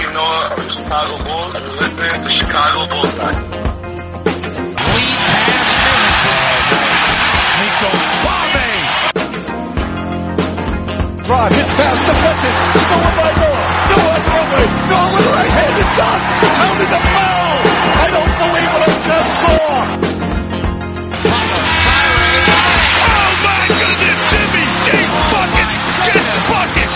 Noah of the Chicago Bulls, and you're listening to Chicago Bullseye. Lead pass Middleton. Nico Suave. Drive, hit pass, deflected, stolen by Noah. Noah on the runway. Noah with the right hand is done. Counting the foul. I don't believe what I just saw. Oh my goodness, Jimmy G. Bucket. Just bucket.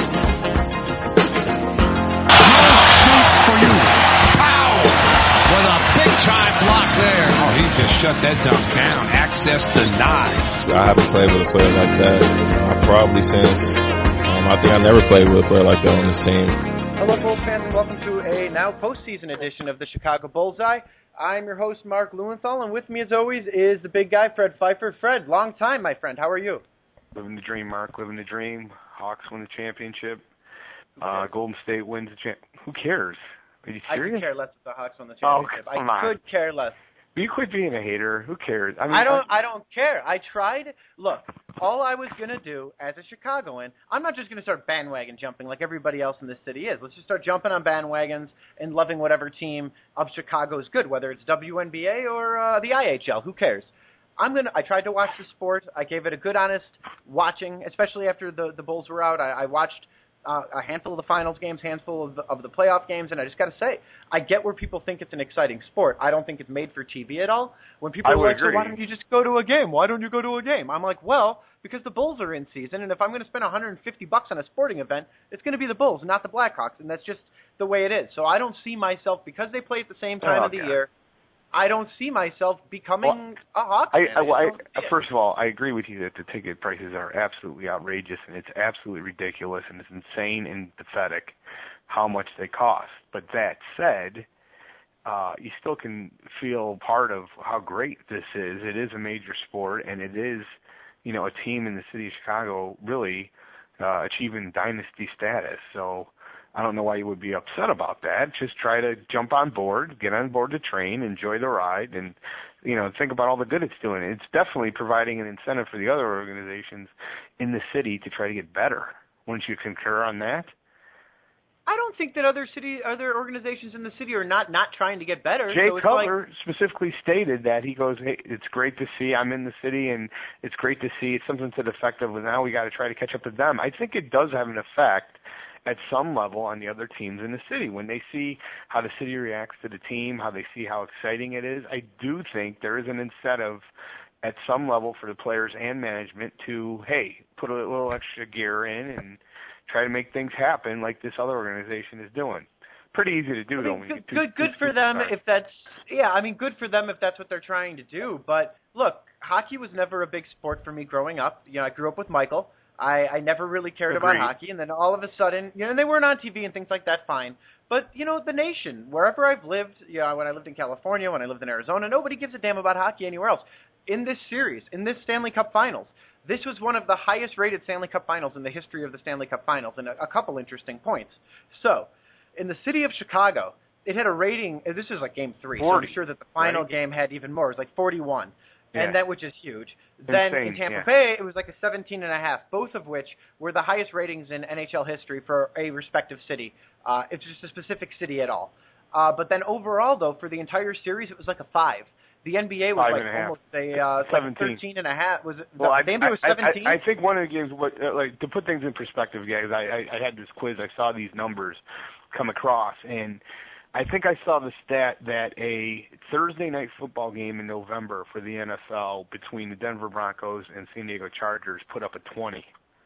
For you. Pow. With a big time block there. Oh, he just shut that dunk down. Access denied. I haven't played with a player like that. Probably since, I think I never played with a player like that on this team. Hello, Bulls fans, and welcome to a now postseason edition of the Chicago Bullseye. I'm your host, Mark Lewenthal, and with me, as always, is the big guy, Fred Pfeiffer. Fred, long time, my friend. How are you? Living the dream, Mark. Living the dream. Hawks win the championship. Golden State wins the championship. Who cares? Are you serious? I could care less if the Hawks won the championship. Oh, come I on. could care less. You quit being a hater. Who cares? I mean, I don't care. I tried. Look, all I was going to do as a Chicagoan, I'm not just going to start bandwagon jumping like everybody else in this city is. Let's just start jumping on bandwagons and loving whatever team of Chicago is good, whether it's WNBA or the IHL. Who cares? I tried to watch the sport. I gave it a good, honest watching, especially after the Bulls were out. I watched a handful of the finals games, handful of the playoff games, and I just got to say, I get where people think it's an exciting sport. I don't think it's made for TV at all. When people are like, so why don't you just go to a game? Why don't you go to a game? I'm like, well, because the Bulls are in season, and if I'm going to spend $150 on a sporting event, it's going to be the Bulls, not the Blackhawks, and that's just the way it is. So I don't see myself, because they play at the same time of the year, I don't see myself becoming a Hawks fan. First of all, I agree with you that the ticket prices are absolutely outrageous, and it's absolutely ridiculous, and it's insane and pathetic how much they cost. But that said, you still can feel part of how great this is. It is a major sport, and it is, a team in the city of Chicago really achieving dynasty status. So I don't know why you would be upset about that. Just try to jump on board, get on board the train, enjoy the ride, and, think about all the good it's doing. It's definitely providing an incentive for the other organizations in the city to try to get better. Wouldn't you concur on that? I don't think that other organizations in the city are not trying to get better. Jay Cutler specifically stated that. He goes, hey, it's great to see I'm in the city, and it's great to see. It's something to the effect of, now we got to try to catch up to them. I think it does have an effect at some level on the other teams in the city. When they see how the city reacts to the team, how they see how exciting it is, I do think there is an incentive at some level for the players and management to, hey, put a little extra gear in and try to make things happen like this other organization is doing. Pretty easy to do, though. Good for them if that's good for them if that's what they're trying to do. But look, hockey was never a big sport for me growing up. I grew up with Michael. I never really cared about hockey, and then all of a sudden, and they weren't on TV and things like that, fine. But, the nation, wherever I've lived, when I lived in California, when I lived in Arizona, nobody gives a damn about hockey anywhere else. In this series, in this Stanley Cup Finals, this was one of the highest-rated Stanley Cup Finals in the history of the Stanley Cup Finals, and a couple interesting points. So, in the city of Chicago, it had a rating, this is like Game 3, 40, so I'm sure that the final game had even more. It was like 41. And that, which is huge. Then in Tampa Bay, it was like a 17.5, both of which were the highest ratings in NHL history for a respective city. It's just a specific city at all. But then overall, though, for the entire series, it was like a 5. The NBA was almost a 13.5. Was it? Well, the NBA was 17. I think one of the games, to put things in perspective, guys, I had this quiz. I saw these numbers come across, and I think I saw the stat that a Thursday night football game in November for the NFL between the Denver Broncos and San Diego Chargers put up a 20.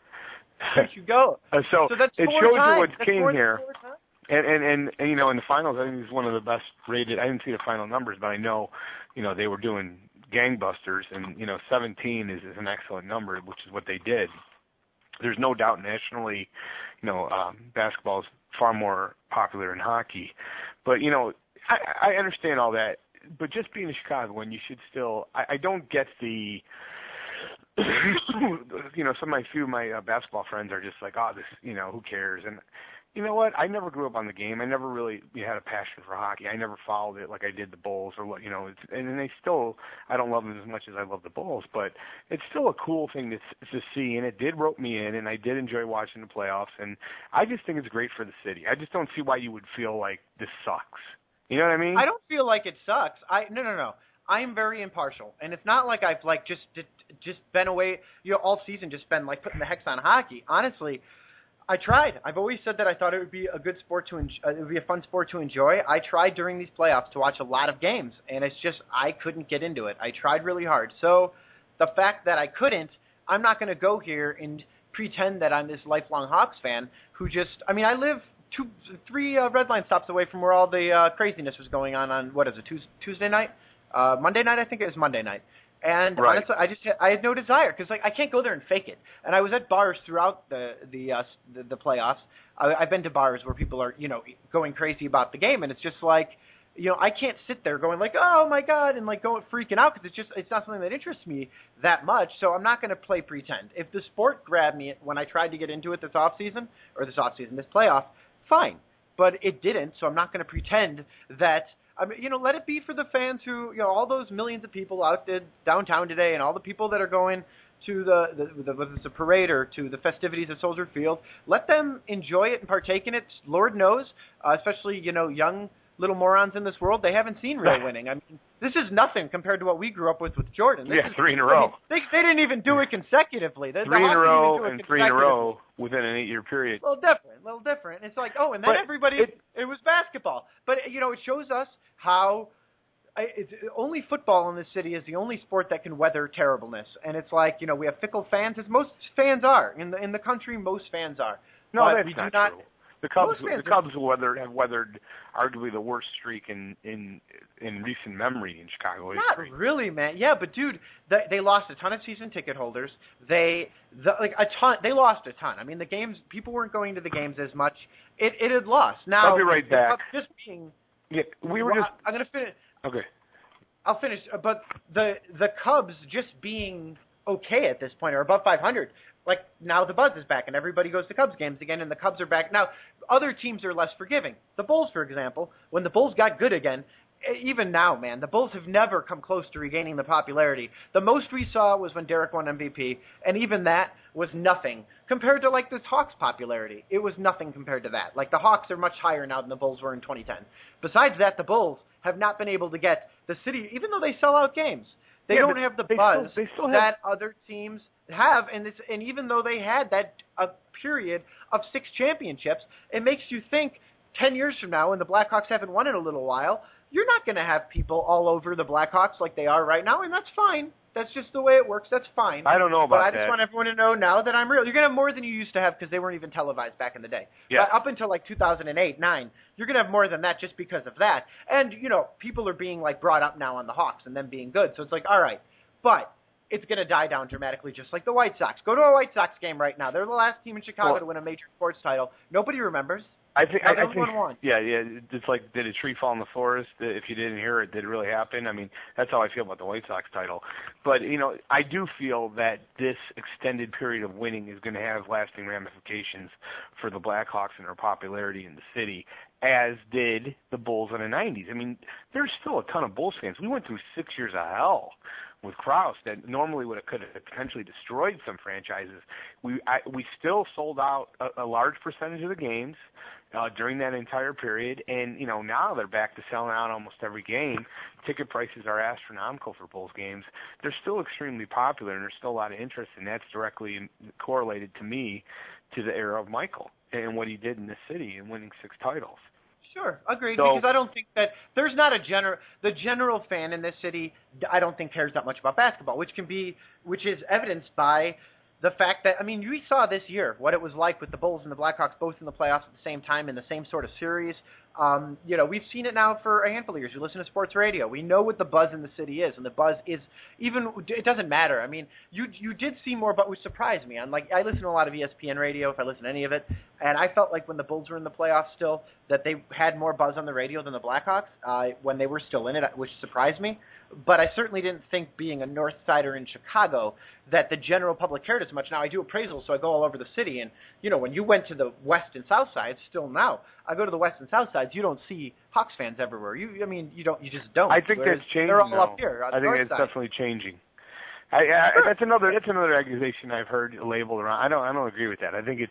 There you go. So that's it four shows times. you what that's came four, here. Four times. And in the finals, I think he's one of the best rated. I didn't see the final numbers, but I know, they were doing gangbusters, and 17 is an excellent number, which is what they did. There's no doubt nationally, basketball is far more popular than hockey. But, I understand all that. But just being a Chicagoan, you should still – I don't get the – some of my basketball friends are just like, this, who cares? And You know what? I never grew up on the game. I never really had a passion for hockey. I never followed it like I did the Bulls or what, and they still, I don't love them as much as I love the Bulls, but it's still a cool thing to see, and it did rope me in, and I did enjoy watching the playoffs, and I just think it's great for the city. I just don't see why you would feel like this sucks. You know what I mean? I don't feel like it sucks. No. I am very impartial, and it's not like I've just been away, all season, just been like putting the hex on hockey. Honestly, I tried. I've always said that I thought it would be a good sport to it would be a fun sport to enjoy. I tried during these playoffs to watch a lot of games, and it's just I couldn't get into it. I tried really hard. So the fact that I couldn't, I'm not going to go here and pretend that I'm this lifelong Hawks fan who I live 3 red line stops away from where all the craziness was going on what is it, Tuesday night? Monday night, I think it was Monday night. And right. Honestly, I had no desire because I can't go there and fake it. And I was at bars throughout the playoffs. I've been to bars where people are going crazy about the game, and it's just like I can't sit there going like, oh my god, and like going freaking out because it's not something that interests me that much. So I'm not going to play pretend. If the sport grabbed me when I tried to get into it this playoff, fine. But it didn't, so I'm not going to pretend that. Let it be for the fans who, all those millions of people out there downtown today, and all the people that are going to the parade or to the festivities at Soldier Field. Let them enjoy it and partake in it. Lord knows, especially young little morons in this world, they haven't seen real winning. I mean, this is nothing compared to what we grew up with Jordan. This is 3 in a row. They didn't even do it consecutively. 3 in a row and 3 in a row within an 8-year period. A little different. It's like, and then it was basketball. But, it shows us how only football in this city is the only sport that can weather terribleness. And it's like, we have fickle fans, as most fans are. In the country, most fans are. No, but that's not true. The Cubs have weathered arguably the worst streak in recent memory in Chicago history. Not really, man. Yeah, but dude, they lost a ton of season ticket holders. They lost a ton. I mean, the games, people weren't going to the games as much. It had lost. Now I'll be right back. Just being. Yeah, we were just. I'm gonna finish. Okay. I'll finish. But the Cubs just being okay at this point, or above 500. Like, now the buzz is back, and everybody goes to Cubs games again, and the Cubs are back. Now, other teams are less forgiving. The Bulls, for example, when the Bulls got good again, even now, man, the Bulls have never come close to regaining the popularity. The most we saw was when Derek won MVP, and even that was nothing compared to, like, the Hawks' popularity. It was nothing compared to that. Like, the Hawks are much higher now than the Bulls were in 2010. Besides that, the Bulls have not been able to get the city, even though they sell out games. They don't have the buzz that other teams have, and even though they had that period of 6 championships, it makes you think 10 years from now, when the Blackhawks haven't won in a little while, you're not going to have people all over the Blackhawks like they are right now, and that's fine. That's just the way it works. That's fine. I don't know about that. But I just want everyone to know now that I'm real. You're going to have more than you used to have because they weren't even televised back in the day. Yeah. But up until like 2008, 9, you're going to have more than that just because of that. And, people are being like brought up now on the Hawks and them being good. So it's like, all right. But it's going to die down dramatically just like the White Sox. Go to a White Sox game right now. They're the last team in Chicago to win a major sports title. Nobody remembers. I think everyone won. Yeah. It's like, did a tree fall in the forest? If you didn't hear it, did it really happen? I mean, that's how I feel about the White Sox title. But, I do feel that this extended period of winning is going to have lasting ramifications for the Blackhawks and their popularity in the city, as did the Bulls in the 90s. I mean, there's still a ton of Bulls fans. We went through 6 years of hell with Krause that normally could have potentially destroyed some franchises. We still sold out a large percentage of the games during that entire period, and now they're back to selling out almost every game. Ticket prices are astronomical for Bulls games. They're still extremely popular, and there's still a lot of interest, and that's directly correlated to me to the era of Michael and what he did in the city and winning 6 titles. Sure, agreed. Because I don't think that there's not the general fan in this city. I don't think cares that much about basketball, which is evidenced by the fact that, we saw this year what it was like with the Bulls and the Blackhawks both in the playoffs at the same time in the same sort of series. We've seen it now for a handful of years. We listen to sports radio. We know what the buzz in the city is, and the buzz is it doesn't matter. I mean, you did see more, but which surprised me. I listen to a lot of ESPN radio if I listen to any of it, And I felt like when the Bulls were in the playoffs still, that they had more buzz on the radio than the Blackhawks when they were still in it, which surprised me. But I certainly didn't think, being a North Sider in Chicago, that the general public cared as much. Now, I do appraisals, so I go all over the city. And, when you went to the West and South Sides, still now, I go to the West and South Sides, you don't see Hawks fans everywhere. You just don't. I think that's changing. They're all though. up here. I think it's definitely changing. That's another accusation I've heard labeled around. I don't agree with that. I think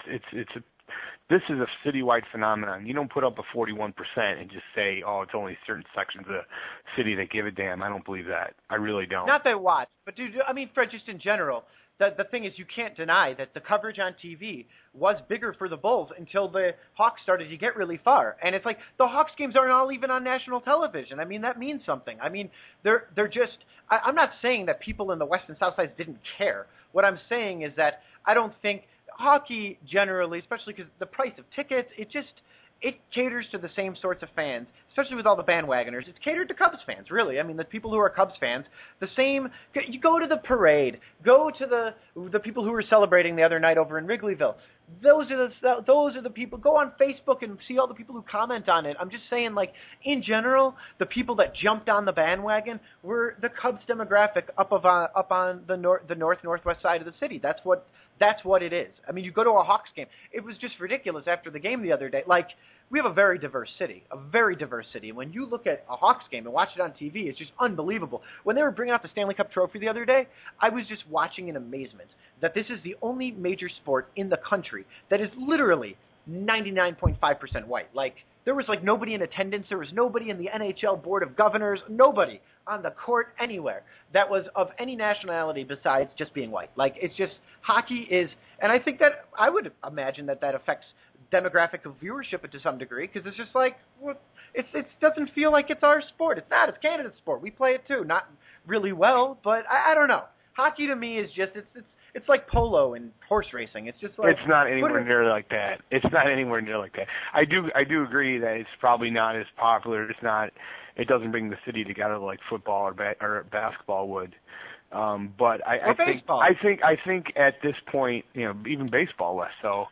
this is a citywide phenomenon. You don't put up a 41% and just say, oh, it's only certain sections of the city that give a damn. I don't believe that. I really don't. Not that watch, but dude, Fred, just in general, the thing is, you can't deny that the coverage on TV was bigger for the Bulls until the Hawks started to get really far. And it's like the Hawks games aren't all even on national television. That means something. They're just. I'm not saying that people in the West and South Sides didn't care. What I'm saying is that I don't think hockey generally, especially because the price of tickets, it caters to the same sorts of fans, especially with all the bandwagoners. It's catered to Cubs fans, really. The people who are Cubs fans, the same. You go to the parade, go to the people who were celebrating the other night over in Wrigleyville. Those are the people. Go on Facebook and see all the people who comment on it. I'm just saying, in general, the people that jumped on the bandwagon were the Cubs demographic up on the northwest side of the city. That's what it is. You go to a Hawks game. It was just ridiculous after the game the other day. We have a very diverse city. And when you look at a Hawks game and watch it on TV, it's just unbelievable. When they were bringing out the Stanley Cup trophy the other day, I was just watching in amazement that this is the only major sport in the country that is literally 99.5% white. There was nobody in attendance. There was nobody in the NHL Board of Governors. Nobody on the court anywhere that was of any nationality besides just being white. It's just hockey is, and I think that I would imagine that affects demographic of viewership to some degree, because it's just it doesn't feel like it's our sport. It's not. It's Canada's sport. We play it too, not really well, but I don't know. Hockey to me is just it's like polo and horse racing. It's just it's not anywhere near like that. It's not anywhere near like that. I do agree that it's probably not as popular. It doesn't bring the city together like football or basketball would. But I think at this point, even baseball less so.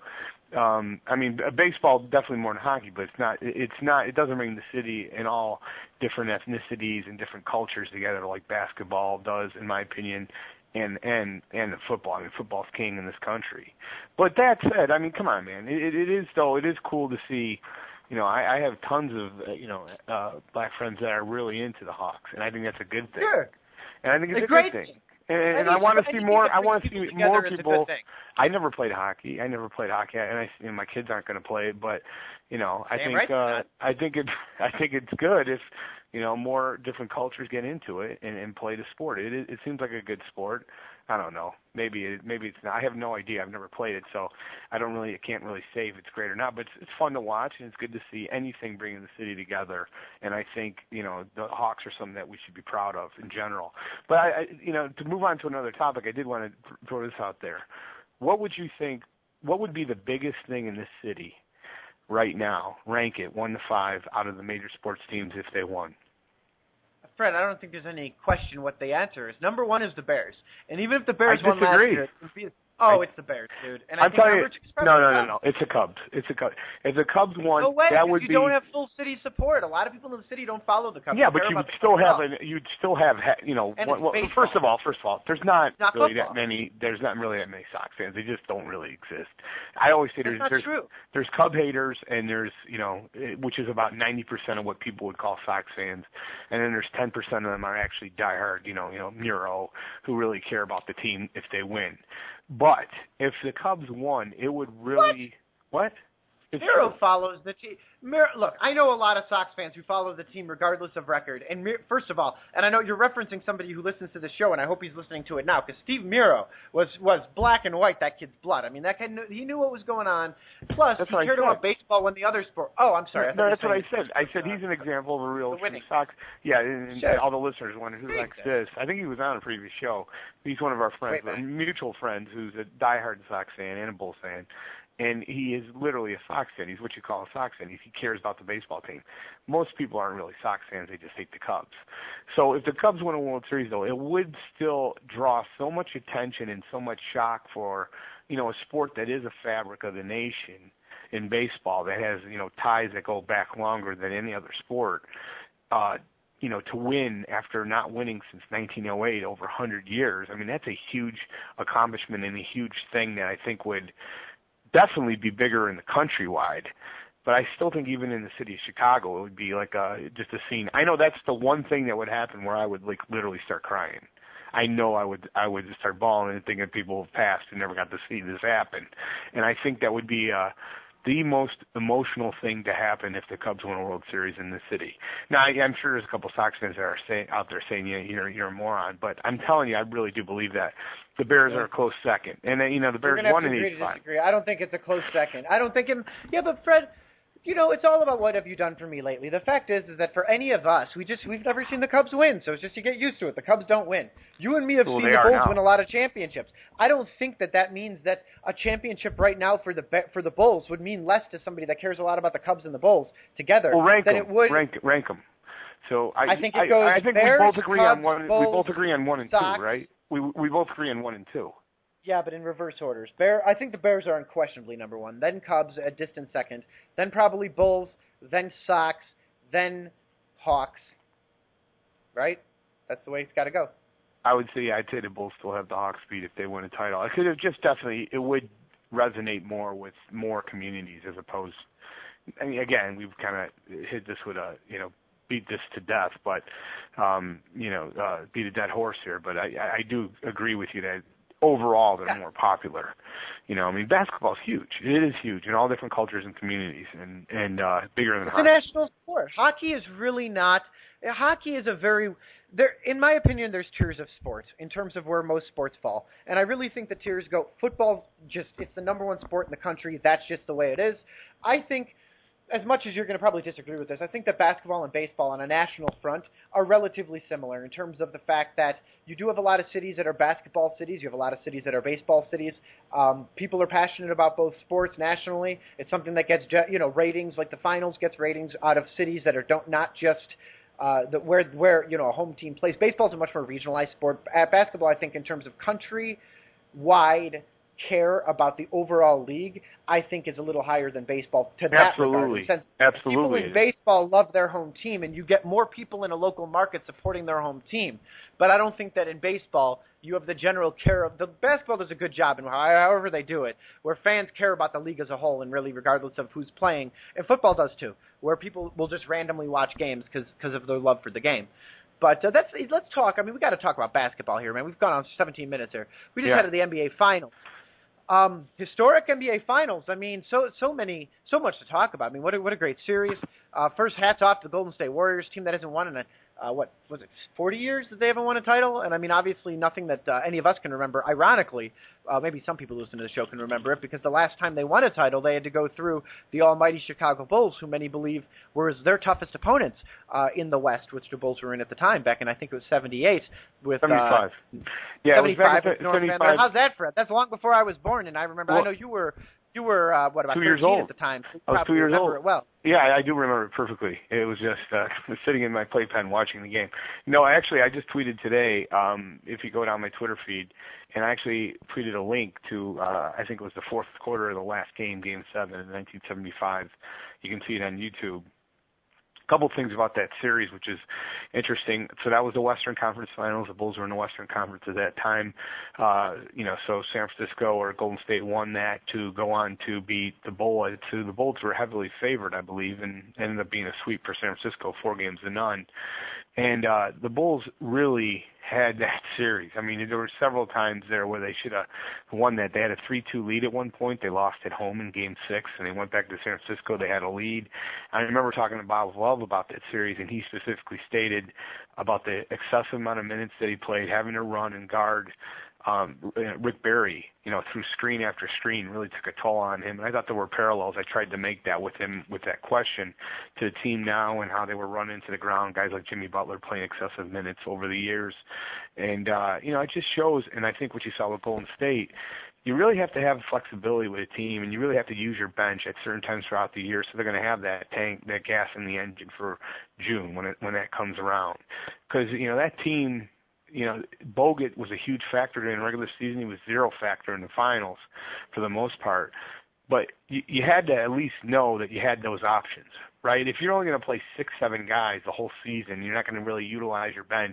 Baseball definitely more than hockey, but it doesn't bring the city and all different ethnicities and different cultures together like basketball does, in my opinion, and the football. Football's king in this country. But that said, come on, man. It is cool to see. I have tons of black friends that are really into the Hawks, and I think that's a good thing. Sure. And I think it's a good thing. And I want to see more. I want to see more people. I never played hockey. And my kids aren't going to play it. But I think it's good if more different cultures get into it and play the sport. It seems like a good sport. I don't know. Maybe it's not. I have no idea. I've never played it, so I can't really say if it's great or not. But it's fun to watch, and it's good to see anything bringing the city together. And I think the Hawks are something that we should be proud of in general. But to move on to another topic, I did want to throw this out there. What would you think? What would be the biggest thing in this city right now? Rank it 1 to 5 out of the major sports teams if they won. Fred, I don't think there's any question what the answer is. Number one is the Bears. And even if the Bears won last year, it's the Bears, dude. And I'm telling you, no. It's the Cubs. If the Cubs won, no way, that would you be. don't have full city support. A lot of people in the city don't follow the Cubs. Yeah, but you'd still have. First of all, there's not really that many. There's not really that many Sox fans. They just don't really exist. I always say there's Cub haters, and there's which is about 90% of what people would call Sox fans, and then there's 10% of them are actually diehard, Muro, who really care about the team if they win. But if the Cubs won, it would really what? Miro follows the team. Look, I know a lot of Sox fans who follow the team regardless of record. And first of all, and I know you're referencing somebody who listens to the show, and I hope he's listening to it now, because Steve Miro was black and white, that kid's blood. That guy he knew what was going on. Plus, he cared about baseball when the other sport. Oh, I'm sorry. No, that's what I said. I said he's an example of a real Sox. Yeah, and all the listeners wonder who likes this. I think he was on a previous show. He's one of our friends, mutual friends, who's a diehard Sox fan and a Bulls fan. And he is literally a Sox fan. He's what you call a Sox fan. He cares about the baseball team. Most people aren't really Sox fans. They just hate the Cubs. So if the Cubs win a World Series, though, it would still draw so much attention and so much shock for, a sport that is a fabric of the nation. in baseball that has, ties that go back longer than any other sport, to win after not winning since 1908, over 100 years. I mean, that's a huge accomplishment and a huge thing that I think would definitely be bigger in the countrywide. But I still think even in the city of Chicago, it would be like just a scene. I know that's the one thing that would happen where I would literally start crying. I know I would just start bawling and thinking people have passed and never got to see this happen. And I think that would be the most emotional thing to happen if the Cubs win a World Series in the city. Now, I'm sure there's a couple Sox fans that are out there saying you're a moron, but I'm telling you, I really do believe that. The Bears are a close second. And, the Bears won in 85. I don't think it's a close second. I don't think yeah, but Fred, it's all about what have you done for me lately. The fact is that for any of us, we've never seen the Cubs win, so it's just you get used to it. The Cubs don't win. You and me have seen the Bulls win a lot of championships. I don't think that means that a championship right now for the Bulls would mean less to somebody that cares a lot about the Cubs and the Bulls together than it would. Rank them. So I think it goes. I think Bears, we both agree Cubs, on one. Bulls, we both agree on 1 and Sox. 2, right? We both agree on 1 and 2. Yeah, but in reverse orders. I think the Bears are unquestionably number one. Then Cubs, a distant second. Then probably Bulls. Then Sox. Then Hawks. Right? That's the way it's got to go. I'd say the Bulls still have the Hawks beat if they win a title. I could have just definitely, it would resonate more with more communities as opposed. I mean, again, we've kind of hit this with beat this to death, but beat a dead horse here. But I do agree with you that overall they're more popular. Basketball is huge. It is huge in all different cultures and communities, and bigger than hockey. It's a national sport. Hockey is really not. Hockey is in my opinion, there's tiers of sports in terms of where most sports fall. And I really think the tiers go, football, it's the number one sport in the country. That's just the way it is. I think, as much as you're going to probably disagree with this, I think that basketball and baseball on a national front are relatively similar in terms of the fact that you do have a lot of cities that are basketball cities. You have a lot of cities that are baseball cities. People are passionate about both sports nationally. It's something that gets ratings, like the finals gets ratings out of cities that are not just where a home team plays. Baseball is a much more regionalized sport. Basketball, I think, in terms of country-wide care about the overall league, I think is a little higher than baseball to that regard. People in baseball love their home team, and you get more people in a local market supporting their home team. But I don't think that in baseball you have the general care of the basketball does a good job in however they do it, where fans care about the league as a whole and really regardless of who's playing. And football does too, where people will just randomly watch games because of their love for the game. But let's talk. I mean, we got to talk about basketball here, man. We've gone on 17 minutes here. We just had the NBA Finals. Historic NBA Finals. I mean, so much to talk about. I mean, what a great series. First, hats off to the Golden State Warriors team that hasn't won in 40 years that they haven't won a title? And I mean, obviously nothing that any of us can remember. Ironically, maybe some people listening to the show can remember it because the last time they won a title, they had to go through the almighty Chicago Bulls, who many believe were their toughest opponents in the West, which the Bulls were in at the time, back in I think it was 78 with 75. 75 with 75. How's that, Fred? That's long before I was born, and I remember. Well, I know you were about 2 years 13 old at the time. So I was 2 years old. It well. Yeah, I do remember it perfectly. It was just sitting in my playpen watching the game. No, actually, I just tweeted today, if you go down my Twitter feed, and I actually tweeted a link to, I think it was the fourth quarter of the last game, Game 7 in 1975. You can see it on YouTube. Couple things about that series, which is interesting. So that was the Western Conference Finals. The Bulls were in the Western Conference at that time. So San Francisco or Golden State won that to go on to beat the Bulls. So the Bulls were heavily favored, I believe, and ended up being a sweep for San Francisco, 4-0. And the Bulls really had that series. I mean, there were several times there where they should have won that. They had a 3-2 lead at one point. They lost at home in Game 6, and they went back to San Francisco. They had a lead. I remember talking to Bob Love about that series, and he specifically stated about the excessive amount of minutes that he played, having to run and guard Rick Barry, through screen after screen, really took a toll on him. And I thought there were parallels. I tried to make that with him with that question to the team now and how they were running to the ground, guys like Jimmy Butler playing excessive minutes over the years. And, it just shows, and I think what you saw with Golden State, you really have to have flexibility with a team, and you really have to use your bench at certain times throughout the year, so they're going to have that gas in the engine for June when that comes around. Because, that team, Bogut was a huge factor in the regular season. He was zero factor in the finals for the most part. but you had to at least know that you had those options, right? If you're only going to play 6-7 guys the whole season, you're not going to really utilize your bench.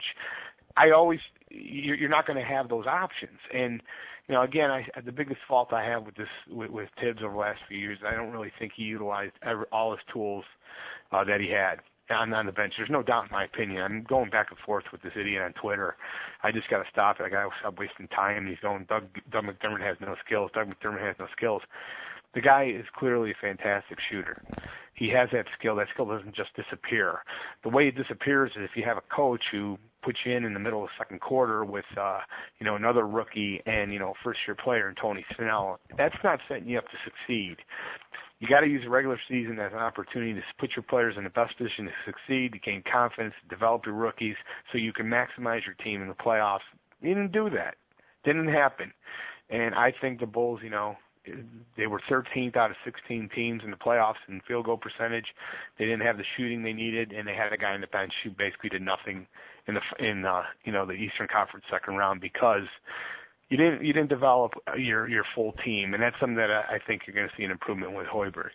You're not going to have those options. And again, the biggest fault I have with Tibbs over the last few years, I don't really think he utilized all his tools that he had on the bench. There's no doubt in my opinion. I'm going back and forth with this idiot on Twitter. I just got to stop it. I got to stop wasting time. He's going, Doug McDermott has no skills. Doug McDermott has no skills. The guy is clearly a fantastic shooter. He has that skill. That skill doesn't just disappear. The way it disappears is if you have a coach who puts you in the middle of the second quarter with, another rookie and, first-year player in Tony Snell. That's not setting you up to succeed. You got to use the regular season as an opportunity to put your players in the best position to succeed, to gain confidence, to develop your rookies so you can maximize your team in the playoffs. You didn't do that. Didn't happen. And I think the Bulls, they were 13th out of 16 teams in the playoffs in field goal percentage. They didn't have the shooting they needed, and they had a guy on the bench who basically did nothing in the Eastern Conference second round because you didn't develop your full team, and that's something that I think you're going to see an improvement with Hoiberg.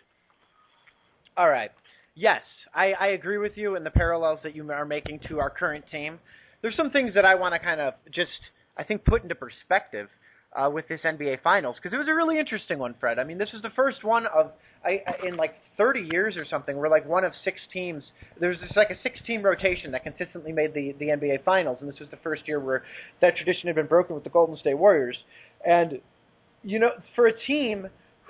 All right. Yes, I agree with you in the parallels that you are making to our current team. There's some things that I want to kind of just, I think, put into perspective with this NBA Finals, because it was a really interesting one, Fred. I mean, this was the first one in like 30 years or something, where like one of 6 teams, there's just like a 6-team rotation that consistently made the NBA Finals, and this was the first year where that tradition had been broken with the Golden State Warriors. And, for a team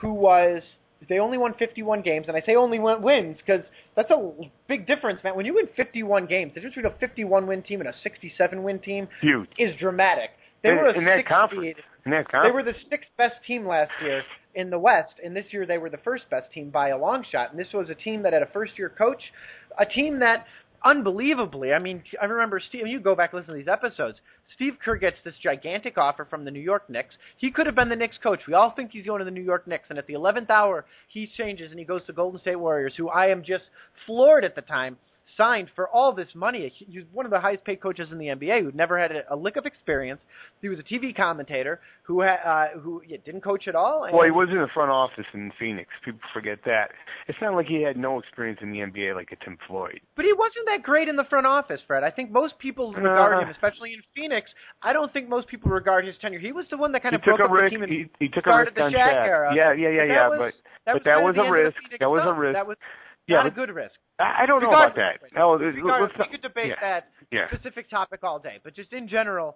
they only won 51 games, and I say only wins because that's a big difference, man. When you win 51 games, the difference between a 51-win team and a 67-win team is dramatic. They were in that conference. They were the 6th best team last year in the West, and this year they were the 1st best team by a long shot. And this was a team that had a first-year coach, a team that, unbelievably, I mean, I remember Steve. You go back and listen to these episodes. Steve Kerr gets this gigantic offer from the New York Knicks. He could have been the Knicks coach. We all think he's going to the New York Knicks, and at the 11th hour, he changes and he goes to Golden State Warriors, who I am just floored at the time. Signed for all this money. He was one of the highest paid coaches in the NBA who'd never had a lick of experience. He was a TV commentator who didn't coach at all. Well, he was in the front office in Phoenix. People forget that. It's not like he had no experience in the NBA like a Tim Floyd. But he wasn't that great in the front office, Fred. I think most people regard him, especially in Phoenix. I don't think most people regard his tenure. He was the one that kind of broke up the team and he took a risk on Shaq. Era. Yeah. But that was a risk. That was a risk. That was not a good risk. I don't know about that. No, we could debate that specific topic all day, but just in general,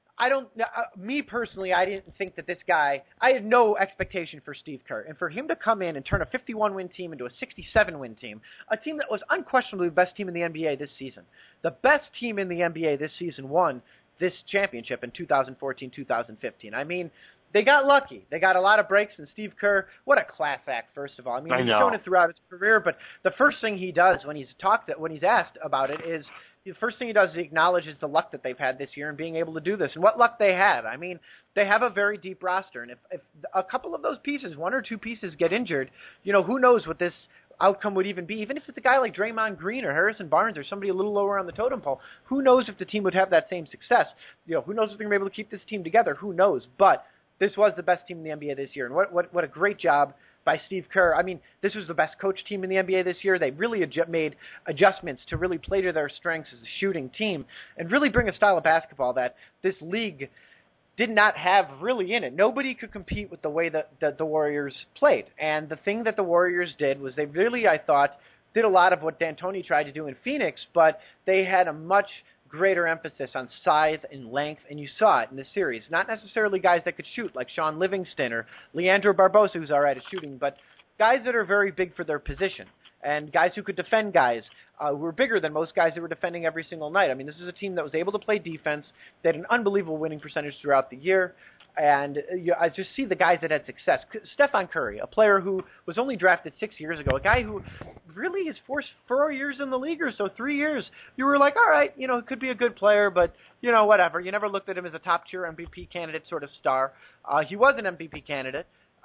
me personally, I didn't think that this guy, I had no expectation for Steve Kerr, and for him to come in and turn a 51-win team into a 67-win team, a team that was unquestionably the best team in the NBA this season. The best team in the NBA this season won this championship in 2014-2015. I mean, they got lucky. They got a lot of breaks, and Steve Kerr, what a class act, first of all. I mean, he's shown it throughout his career, but the first thing he does when he's asked about it is, the first thing he does is he acknowledges the luck that they've had this year and being able to do this, and what luck they had. I mean, they have a very deep roster, and if a couple of those pieces, 1 or 2 pieces, get injured, who knows what this outcome would even be. Even if it's a guy like Draymond Green or Harrison Barnes or somebody a little lower on the totem pole, who knows if the team would have that same success? Who knows if they're going to be able to keep this team together? Who knows? But this was the best team in the NBA this year, and what a great job by Steve Kerr. I mean, this was the best coach team in the NBA this year. They really made adjustments to really play to their strengths as a shooting team and really bring a style of basketball that this league did not have really in it. Nobody could compete with the way that the Warriors played. And the thing that the Warriors did was they really, I thought, did a lot of what D'Antoni tried to do in Phoenix, but they had a much greater emphasis on size and length, and you saw it in the series. Not necessarily guys that could shoot like Sean Livingston or Leandro Barbosa, who's all right at shooting, but guys that are very big for their position and guys who could defend guys who were bigger than most guys that were defending every single night. I mean, this is a team that was able to play defense. They had an unbelievable winning percentage throughout the year. And I just see the guys that had success. Stephen Curry, a player who was only drafted 6 years ago, a guy who really is 4 years in the league or so, 3 years. You were like, all right, he could be a good player, but, whatever. You never looked at him as a top-tier MVP candidate sort of star. He was an MVP candidate,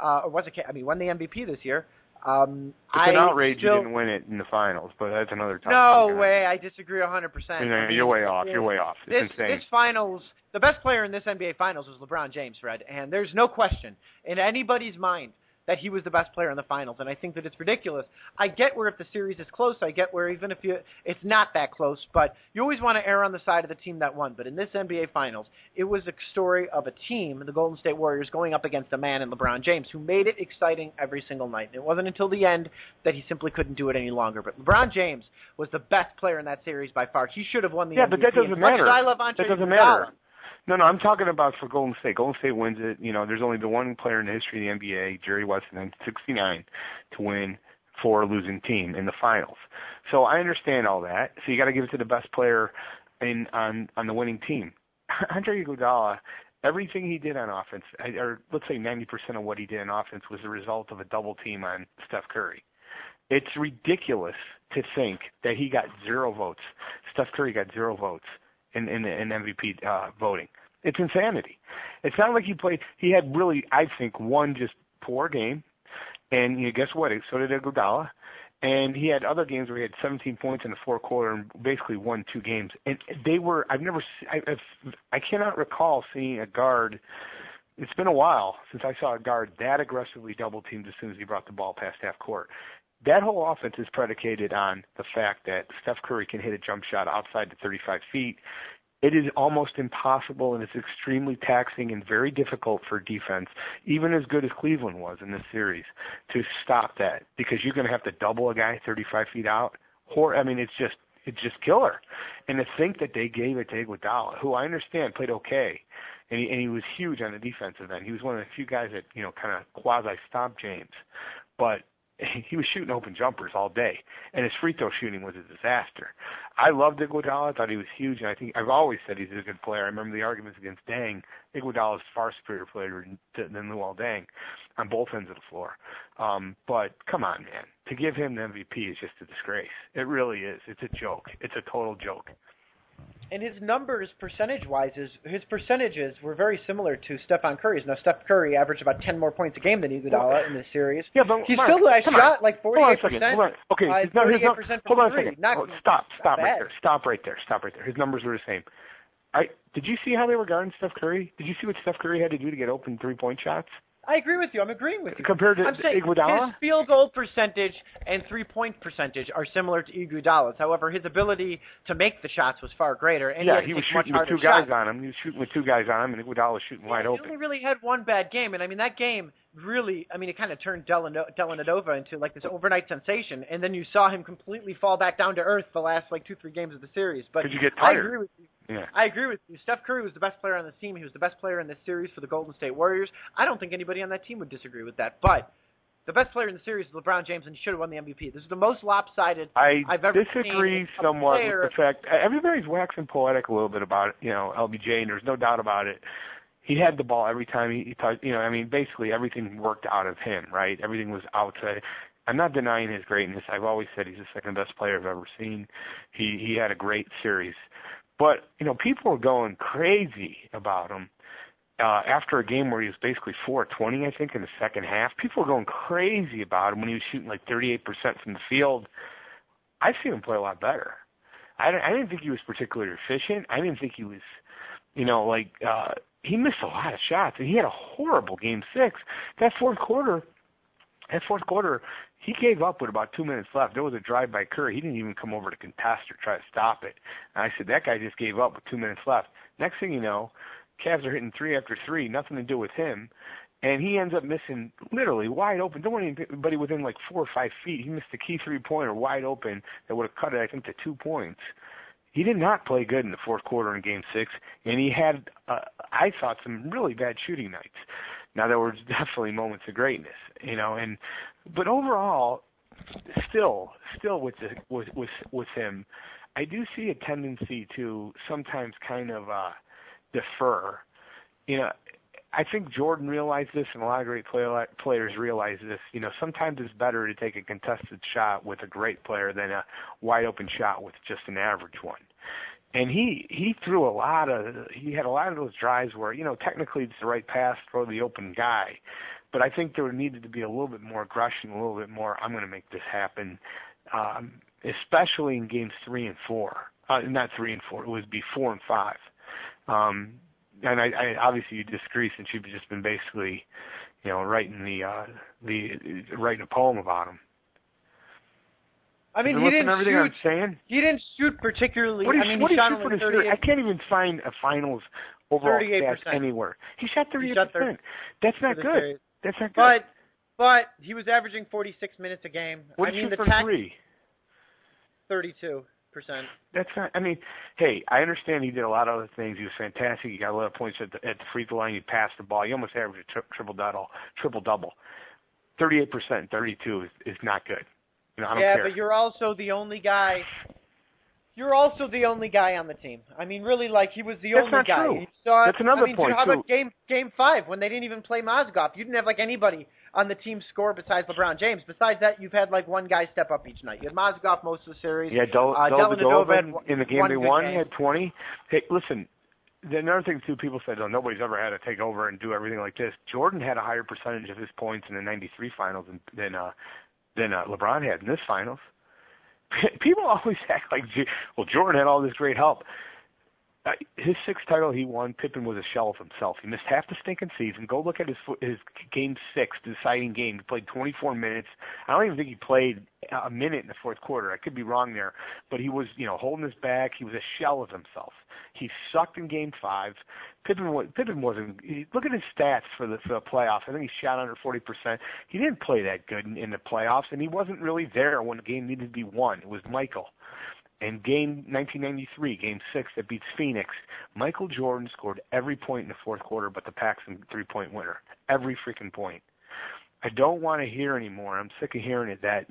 won the MVP this year. It's an outrage you didn't win it in the finals, but that's another topic. No way, I disagree 100%. You're way off. You're way off. It's insane. This finals, the best player in this NBA Finals was LeBron James, Fred, and there's no question in anybody's mind that he was the best player in the finals, and I think that it's ridiculous. I get where if the series is close, I get where even if it's not that close, but you always want to err on the side of the team that won. But in this NBA Finals, it was a story of a team, the Golden State Warriors, going up against a man in LeBron James who made it exciting every single night. It wasn't until the end that he simply couldn't do it any longer. But LeBron James was the best player in that series by far. He should have won the MVP. But that doesn't matter. I love Andre that doesn't Iguodala. matter. No, I'm talking about for Golden State. Golden State wins it. There's only the one player in the history of the NBA, Jerry West in 1969, to win for a losing team in the finals. So I understand all that. So you got to give it to the best player on the winning team. Andre Iguodala, everything he did on offense, or let's say 90% of what he did on offense, was the result of a double team on Steph Curry. It's ridiculous to think that he got 0 votes. Steph Curry got 0 votes in MVP voting. It's insanity. It's not like he had really, I think, one just poor game, and guess what? So did Iguodala, and he had other games where he had 17 points in the fourth quarter and basically won 2 games. And they were, I cannot recall seeing a guard. It's been a while since I saw a guard that aggressively double teamed as soon as he brought the ball past half court. That whole offense is predicated on the fact that Steph Curry can hit a jump shot outside the 35 feet. It is almost impossible, and it's extremely taxing and very difficult for defense, even as good as Cleveland was in this series, to stop that, because you're going to have to double a guy 35 feet out. It's just killer. And to think that they gave it to Iguodala, who I understand played okay, and he was huge on the defensive end. He was one of the few guys that kind of quasi-stopped James, but he was shooting open jumpers all day, and his free throw shooting was a disaster. I loved Iguodala. I thought he was huge, and I've always said he's a good player. I remember the arguments against Deng. Iguodala is a far superior player than Luol Deng on both ends of the floor. But come on, man. To give him the MVP is just a disgrace. It really is. It's a joke. It's a total joke. And his numbers, percentage-wise, his percentages were very similar to Stephen Curry's. Now, Steph Curry averaged about 10 more points a game than Iguodala in this series. Yeah, but he Mark, still shot like 48%. Hold on a second. Okay, 38% hold on a second. Stop right bad. there. Stop right there. His numbers were the same. Did you see how they were guarding Steph Curry? Did you see what Steph Curry had to do to get open 3-point shots? I agree with you. I'm agreeing with you. Compared to I'm saying Iguodala? His field goal percentage and 3-point percentage are similar to Iguodala's. However, his ability to make the shots was far greater. And he was shooting with 2 guys on him. He was shooting with 2 guys on him, and Iguodala was shooting wide open. He only really had one bad game, and that game really, it kind of turned Dellavedova into like this overnight sensation, and then you saw him completely fall back down to earth the last 2-3 games of the series. But you get tired. I agree with you. Yeah. I agree with you. Steph Curry was the best player on this team. He was the best player in this series for the Golden State Warriors. I don't think anybody on that team would disagree with that. But the best player in the series is LeBron James, and he should have won the MVP. This is the most lopsided I've ever seen. I disagree somewhat with the fact everybody's waxing poetic a little bit about it. LBJ, and there's no doubt about it. He had the ball every time he touched. Basically everything worked out of him, right? Everything was outside. I'm not denying his greatness. I've always said he's the second best player I've ever seen. He had a great series. But, people were going crazy about him after a game where he was basically 4-20, I think, in the second half. People were going crazy about him when he was shooting 38% from the field. I've seen him play a lot better. I didn't think he was particularly efficient. I didn't think he was, he missed a lot of shots, and he had a horrible Game 6. That fourth quarter, he gave up with about 2 minutes left. There was a drive by Curry. He didn't even come over to contest or try to stop it. And I said, that guy just gave up with 2 minutes left. Next thing you know, Cavs are hitting 3 after 3, nothing to do with him. And he ends up missing literally wide open. Don't want anybody within 4 or 5 feet. He missed a key 3-pointer wide open that would have cut it, I think, to 2 points. He did not play good in the fourth quarter in Game 6, and he had, I thought, some really bad shooting nights. Now, there were definitely moments of greatness, but overall, still with him, I do see a tendency to sometimes kind of defer. I think Jordan realized this, and a lot of great players realize this. Sometimes it's better to take a contested shot with a great player than a wide open shot with just an average one. And he threw he had a lot of those drives where, technically it's the right pass, throw the open guy. But I think there needed to be a little bit more aggression, a little bit more, I'm going to make this happen, especially in games 3 and 4. Not 3 and 4, it would be 4 and 5. And I obviously you disagree since you've just been basically, writing a poem about him. I mean, he didn't everything shoot. I'm saying? He didn't shoot particularly. What did he shot shoot for only this series? 38. I can't even find a finals overall 38%. stats anywhere. He shot 38%. That's not good. Series. That's not good. But he was averaging 46 minutes a game. What did he shoot for three? 32%. That's not. I mean, hey, I understand he did a lot of other things. He was fantastic. He got a lot of points at the free throw line. He passed the ball. He almost averaged a triple double. 38% and 32 is not good. I don't care. But you're also the only guy. You're also the only guy on the team. I mean, really, he was the only guy. That's not true. So, That's another point, how too. about game 5 when they didn't even play Mozgov? You didn't have anybody on the team score besides LeBron James. Besides that, you've had one guy step up each night. You had Mozgov most of the series. Yeah, Dellavedova in the game they won had 20. Hey, listen. Another thing, too, people said, nobody's ever had to take over and do everything like this. Jordan had a higher percentage of his points in the 93 finals than LeBron had in this finals. People always act like, Jordan had all this great help. His sixth title he won, Pippen was a shell of himself. He missed half the stinking season. Go look at his Game 6 deciding game. He played 24 minutes. I don't even think he played a minute in the fourth quarter. I could be wrong there. But he was, holding his back. He was a shell of himself. He sucked in Game 5. Pippen wasn't. Look at his stats for the playoffs. I think he shot under 40%. He didn't play that good in the playoffs, and he wasn't really there when the game needed to be won. It was Michael. In Game 1993, Game 6 that beats Phoenix, Michael Jordan scored every point in the fourth quarter but the Paxson three-point winner. Every freaking point. I don't want to hear anymore. I'm sick of hearing it that,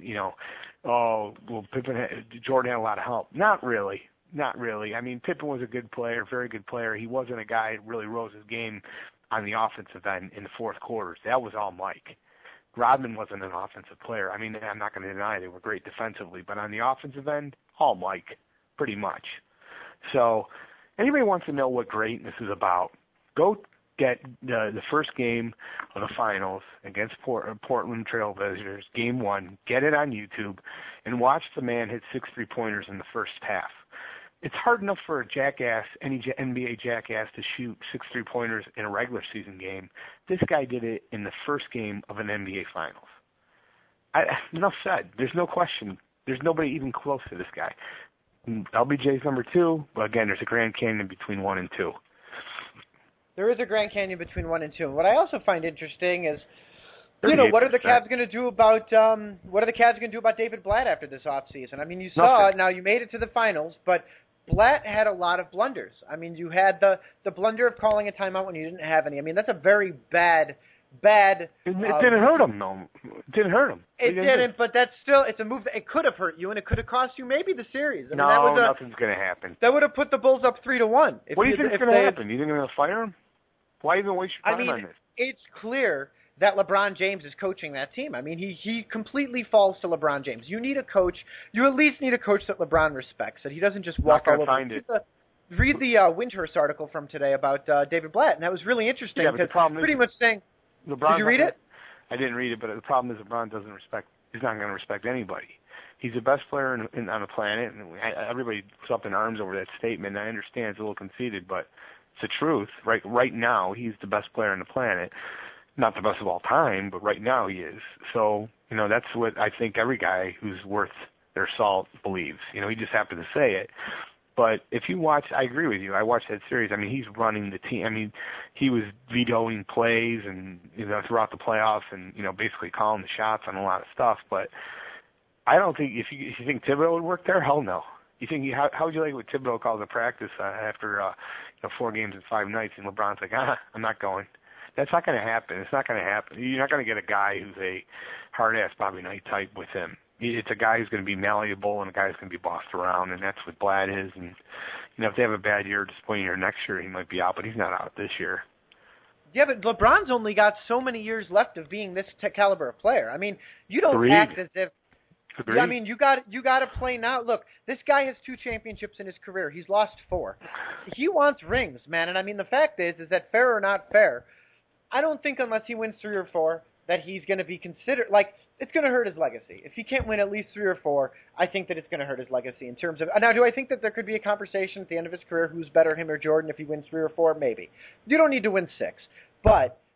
Jordan had a lot of help. Not really. Not really. I mean, Pippen was a good player, very good player. He wasn't a guy that really rose his game on the offensive end in the fourth quarters. That was all Mike. Rodman wasn't an offensive player. I mean, I'm not going to deny they were great defensively, but on the offensive end, all Mike, pretty much. So, anybody wants to know what greatness is about, go get the first game of the finals against Portland Trail Blazers, Game 1, get it on YouTube, and watch the man hit 6 3-pointers in the first half. It's hard enough for a jackass, any NBA jackass, to shoot 6 3-pointers in a regular season game. This guy did it in the first game of an NBA Finals. Enough said. There's no question. There's nobody even close to this guy. LBJ's number 2, but again, there's a Grand Canyon between 1 and 2. There is a Grand Canyon between 1 and 2. And what I also find interesting is, what are the Cavs going to do about David Blatt after this offseason? I mean, you saw it. Now you made it to the finals, but Blatt had a lot of blunders. I mean, you had the blunder of calling a timeout when you didn't have any. I mean, that's a very bad. It didn't hurt him, though. It didn't hurt him. It didn't, but that's still, it's a move that it could have hurt you, and it could have cost you maybe the series. I mean, nothing's going to happen. That would have put the Bulls up 3-1. What do you think is going to happen? You think they're going to fire him? Why even waste your time on this? It's clear that LeBron James is coaching that team. I mean, he completely falls to LeBron James. You need a coach. You at least need a coach that LeBron respects, that he doesn't just walk all over. Read the Windhurst article from today about David Blatt, and that was really interesting. Yeah, but the problem pretty much saying, LeBron, did you read it? I didn't read it, but the problem is LeBron doesn't respect. He's not going to respect anybody. He's the best player on the planet, and everybody was up in arms over that statement. I understand it's a little conceited, but it's the truth. Right now, he's the best player on the planet. Not the best of all time, but right now he is. So, that's what I think every guy who's worth their salt believes. He just happened to say it. But if you watch, I agree with you. I watched that series. I mean, he's running the team. I mean, he was vetoing plays and throughout the playoffs, and basically calling the shots on a lot of stuff. But I don't think if you think Thibodeau would work there, hell no. You think how would you like what Thibodeau calls a practice after 4 games in 5 nights, and LeBron's like, I'm not going. That's not going to happen. It's not going to happen. You're not going to get a guy who's a hard-ass Bobby Knight type with him. It's a guy who's going to be malleable and a guy who's going to be bossed around, and that's what Blatt is. And if they have a bad year, disappointing year next year, he might be out, but he's not out this year. Yeah, but LeBron's only got so many years left of being this caliber of player. I mean, you don't act as if. Agreed. I mean, you got to play now. Look, this guy has 2 championships in his career. He's lost 4. He wants rings, man. And I mean, the fact is that fair or not fair, I don't think unless he wins 3 or 4 that he's going to be considered, it's going to hurt his legacy. If he can't win at least 3 or 4, I think that it's going to hurt his legacy in terms of, now do I think that there could be a conversation at the end of his career who's better, him or Jordan, if he wins 3 or 4? Maybe. You don't need to win 6. But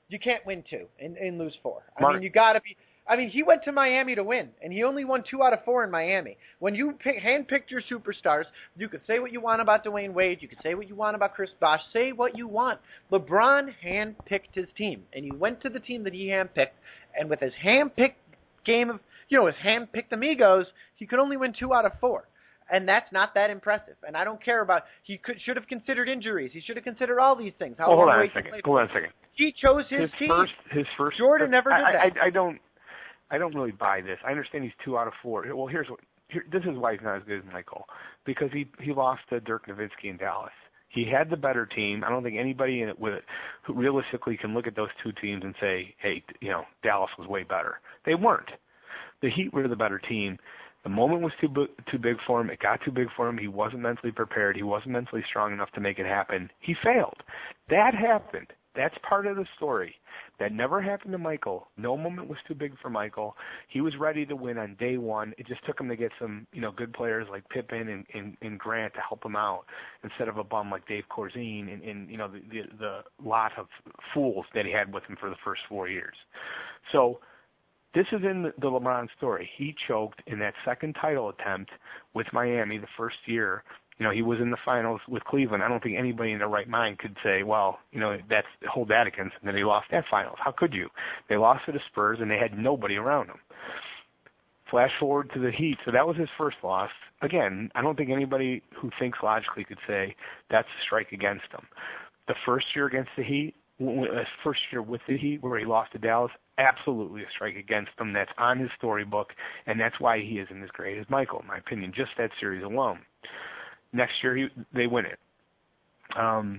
You can't win 2 and lose 4. Mark, I mean, you got to be. I mean, he went to Miami to win, and he only won 2 out of 4 in Miami. When you handpicked your superstars, you could say what you want about Dwayne Wade, you could say what you want about Chris Bosh, say what you want. LeBron handpicked his team, and he went to the team that he handpicked, and with his handpicked game of, his handpicked amigos, he could only win 2 out of 4. And that's not that impressive. And I don't care about, should have considered injuries. He should have considered all these things. Hold on a second. He chose his team. His first. Jordan never did that. I don't really buy this. I understand he's 2 out of 4. Well, this is why he's not as good as Michael, because he lost to Dirk Nowitzki in Dallas. He had the better team. I don't think anybody who realistically can look at those 2 teams and say, hey, Dallas was way better. They weren't. The Heat were the better team. The moment was too big for him. It got too big for him. He wasn't mentally prepared. He wasn't mentally strong enough to make it happen. He failed. That happened. That's part of the story. That never happened to Michael. No moment was too big for Michael. He was ready to win on day one. It just took him to get some, good players like Pippen and Grant to help him out instead of a bum like Dave Corzine and the lot of fools that he had with him for the first 4 years. So this is in the LeBron story. He choked in that second title attempt with Miami the first year. He was in the finals with Cleveland. I don't think anybody in their right mind could say, well, hold that against him, that he lost that finals. How could you? They lost to the Spurs, and they had nobody around them. Flash forward to the Heat. So that was his first loss. Again, I don't think anybody who thinks logically could say that's a strike against him. The first year against the Heat, first year with the Heat where he lost to Dallas, absolutely a strike against him. That's on his storybook, and that's why he isn't as great as Michael, in my opinion, just that series alone. Next year, they win it. And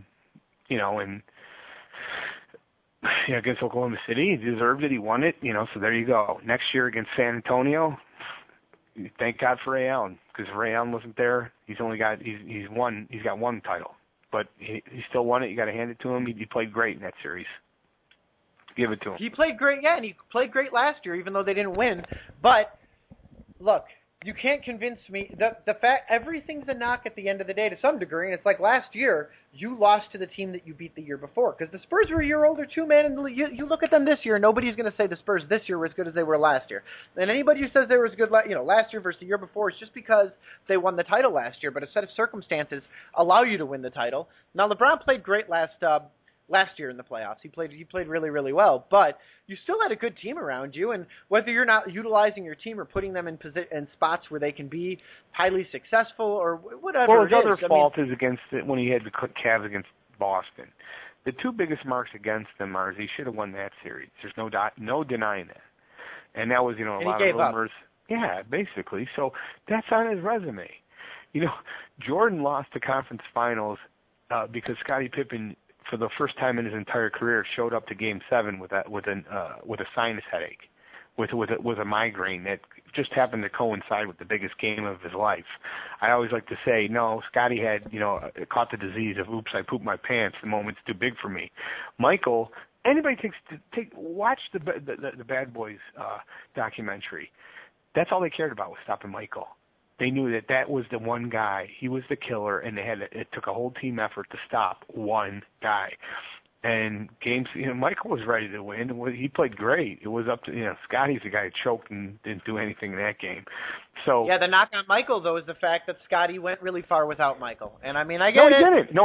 against Oklahoma City, he deserved it. He won it. So there you go. Next year against San Antonio, thank God for Ray Allen, because Ray Allen wasn't there. He's got one title, but he still won it. You got to hand it to him. He played great in that series. Give it to him. He played great, and he played great last year, even though they didn't win. But look. You can't convince me. The fact everything's a knock at the end of the day to some degree, and it's like last year you lost to the team that you beat the year before because the Spurs were a year older too, man. And you look at them this year, and nobody's going to say the Spurs this year were as good as they were last year. And anybody who says they were as good, last year versus the year before, is just because they won the title last year. But a set of circumstances allow you to win the title. Now LeBron played great last year in the playoffs. He played really, really well, but you still had a good team around you, and whether you're not utilizing your team or putting them in spots where they can be highly successul or whatever. Well, his other fault is against when he had the Cavs against Boston. The 2 biggest marks against him are he should have won that series. There's no denying that. And that was, a lot of rumors. Yeah, basically. So that's on his resume. Jordan lost the conference finals because Scottie Pippen, for the first time in his entire career, showed up to Game 7 with a sinus headache, with a migraine that just happened to coincide with the biggest game of his life. I always like to say, no, Scottie had caught the disease of oops, I pooped my pants. The moment's too big for me. Michael, anybody watch the Bad Boys documentary. That's all they cared about was stopping Michael. They knew that was the one guy. He was the killer, and it took a whole team effort to stop one guy. And games, Michael was ready to win. He played great. It was up to, Scottie's the guy who choked and didn't do anything in that game. So yeah, the knock on Michael though is the fact that Scottie went really far without Michael. And I mean, I get it. No, he didn't.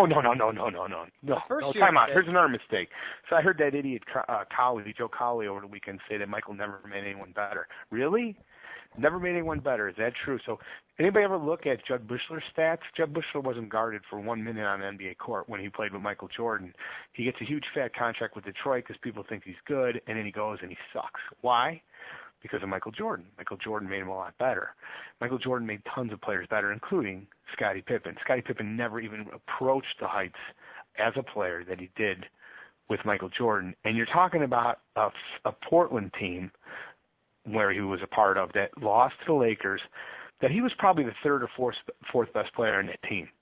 No. Time out. Here's another mistake. So I heard that idiot Joe Cowley over the weekend say that Michael never made anyone better. Really? Never made anyone better. Is that true? So anybody ever look at Jud Buechler's stats? Jud Buechler wasn't guarded for 1 minute on the NBA court when he played with Michael Jordan. He gets a huge fat contract with Detroit because people think he's good, and then he goes and he sucks. Why? Because of Michael Jordan. Michael Jordan made him a lot better. Michael Jordan made tons of players better, including Scottie Pippen. Scottie Pippen never even approached the heights as a player that he did with Michael Jordan. And you're talking about a Portland team where he was a part of that lost to the Lakers, that he was probably the third or fourth best player in that team.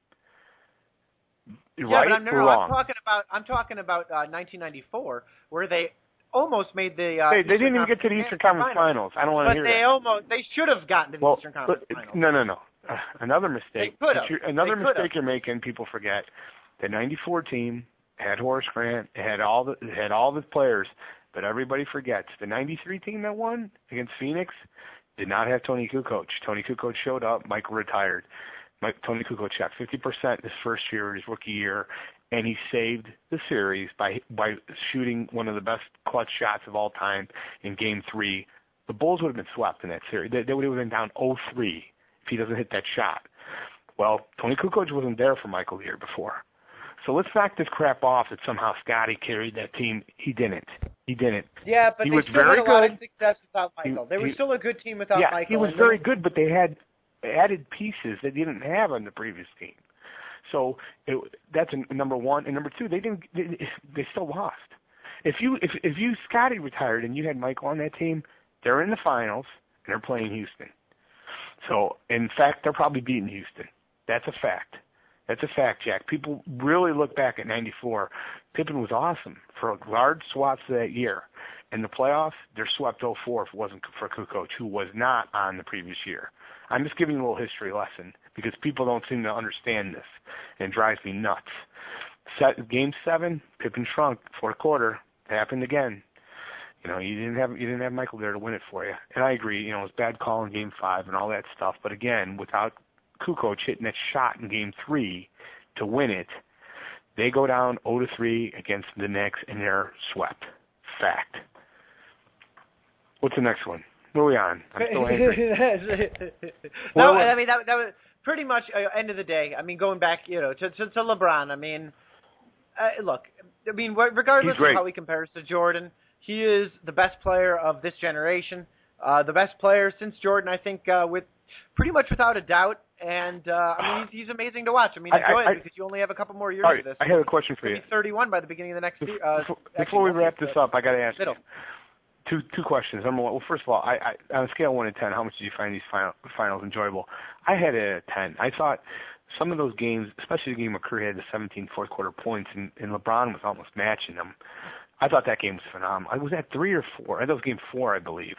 Right? But wrong? I'm talking about 1994, where they almost made the. They didn't even get to the Eastern Conference Finals. I don't want to hear that. They should have gotten to the Eastern Conference Finals. No. Another mistake. They could have. Mistake you're making. People forget the '94 team It had Horace Grant. It had all the players. But everybody forgets the '93 team that won against Phoenix did not have Tony Kukoc. Tony Kukoc showed up. Michael retired. Tony Kukoc shot 50% his first year, his rookie year, and he saved the series by shooting one of the best clutch shots of all time in Game 3. The Bulls would have been swept in that series. They would have been down 0-3 if he doesn't hit that shot. Well, Tony Kukoc wasn't there for Michael the year before. So let's knock this crap off that somehow Scotty carried that team. He didn't. Yeah, but he they was still very had a lot of good. success without Michael. They were still a good team without Michael. Yeah, he was very good, but they had added pieces that they didn't have on the previous team. So that's number one. And number two, they still lost. If Scotty retired and you had Michael on that team, they're in the finals and they're playing Houston. So in fact, they're probably beating Houston. That's a fact. That's a fact, Jack. People really look back at '94. Pippen was awesome for large swaths of that year. In the playoffs, they're swept 0-4 if it wasn't for Kukoc, who was not on the previous year. I'm just giving you a little history lesson because people don't seem to understand this, and it drives me nuts. Game 7, Pippen shrunk. Fourth quarter, it happened again. You didn't have Michael there to win it for you. And I agree, it was bad call in Game 5 and all that stuff. But again, without Kukoc hitting that shot in Game 3 to win it, they go down 0-3 against the Knicks and they're swept. Fact. What's the next one? What are we on? I'm still angry. No, I mean that was pretty much end of the day. I mean, going back, to LeBron. I mean, look. I mean, regardless of how he compares to Jordan, he is the best player of this generation. The best player since Jordan, I think, with pretty much without a doubt. And I mean, he's amazing to watch. I mean, enjoy it because you only have a couple more years of this. I have a question for you. He'll be 31 by the beginning of the next year. Before we wrap this up, I got to ask you. Two questions. Number one, well, first of all, I on a scale of 1 to 10, how much did you find these finals enjoyable? I had it at 10. I thought some of those games, especially the game where Curry had the 17 fourth quarter points and LeBron was almost matching them, I thought that game was phenomenal. Was that 3 or 4? I thought it was game 4, I believe.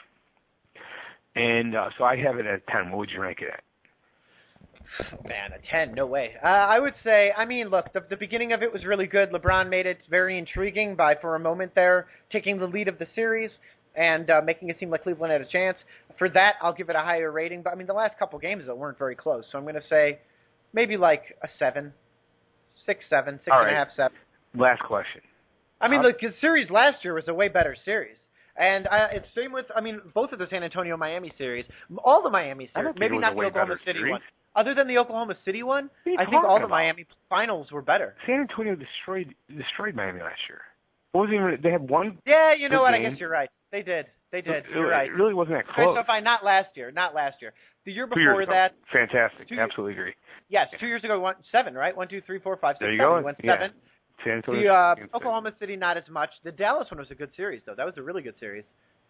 And so I have it at 10. What would you rank it at? Oh, man, a 10, no way. I would say, I mean, look, the beginning of it was really good. LeBron made it very intriguing by, for a moment there, taking the lead of the series and making it seem like Cleveland had a chance. For that, I'll give it a higher rating. But, I mean, the last couple games, though, weren't very close. So I'm going to say maybe like a 7, 6, 7, 6.5, 7. Last question. I mean, the series last year was a way better series. And it's same with, I mean, both of the San Antonio-Miami series. All the Miami series. Maybe not the Oklahoma City one. Other than the Oklahoma City one, I think all the Miami finals were better. San Antonio destroyed Miami last year. They had one. Yeah, you know what? game. I guess you're right. They did. You're right. It really wasn't that close. So fine, not last year. The year before that. Fantastic. Absolutely agree. Yes, 2 years ago, 7, right? 1, 2, 3, 4, 5, 6, there you 7. go. We went 7. Yeah. San Antonio. The Oklahoma City, not as much. The Dallas one was a good series, though. That was a really good series.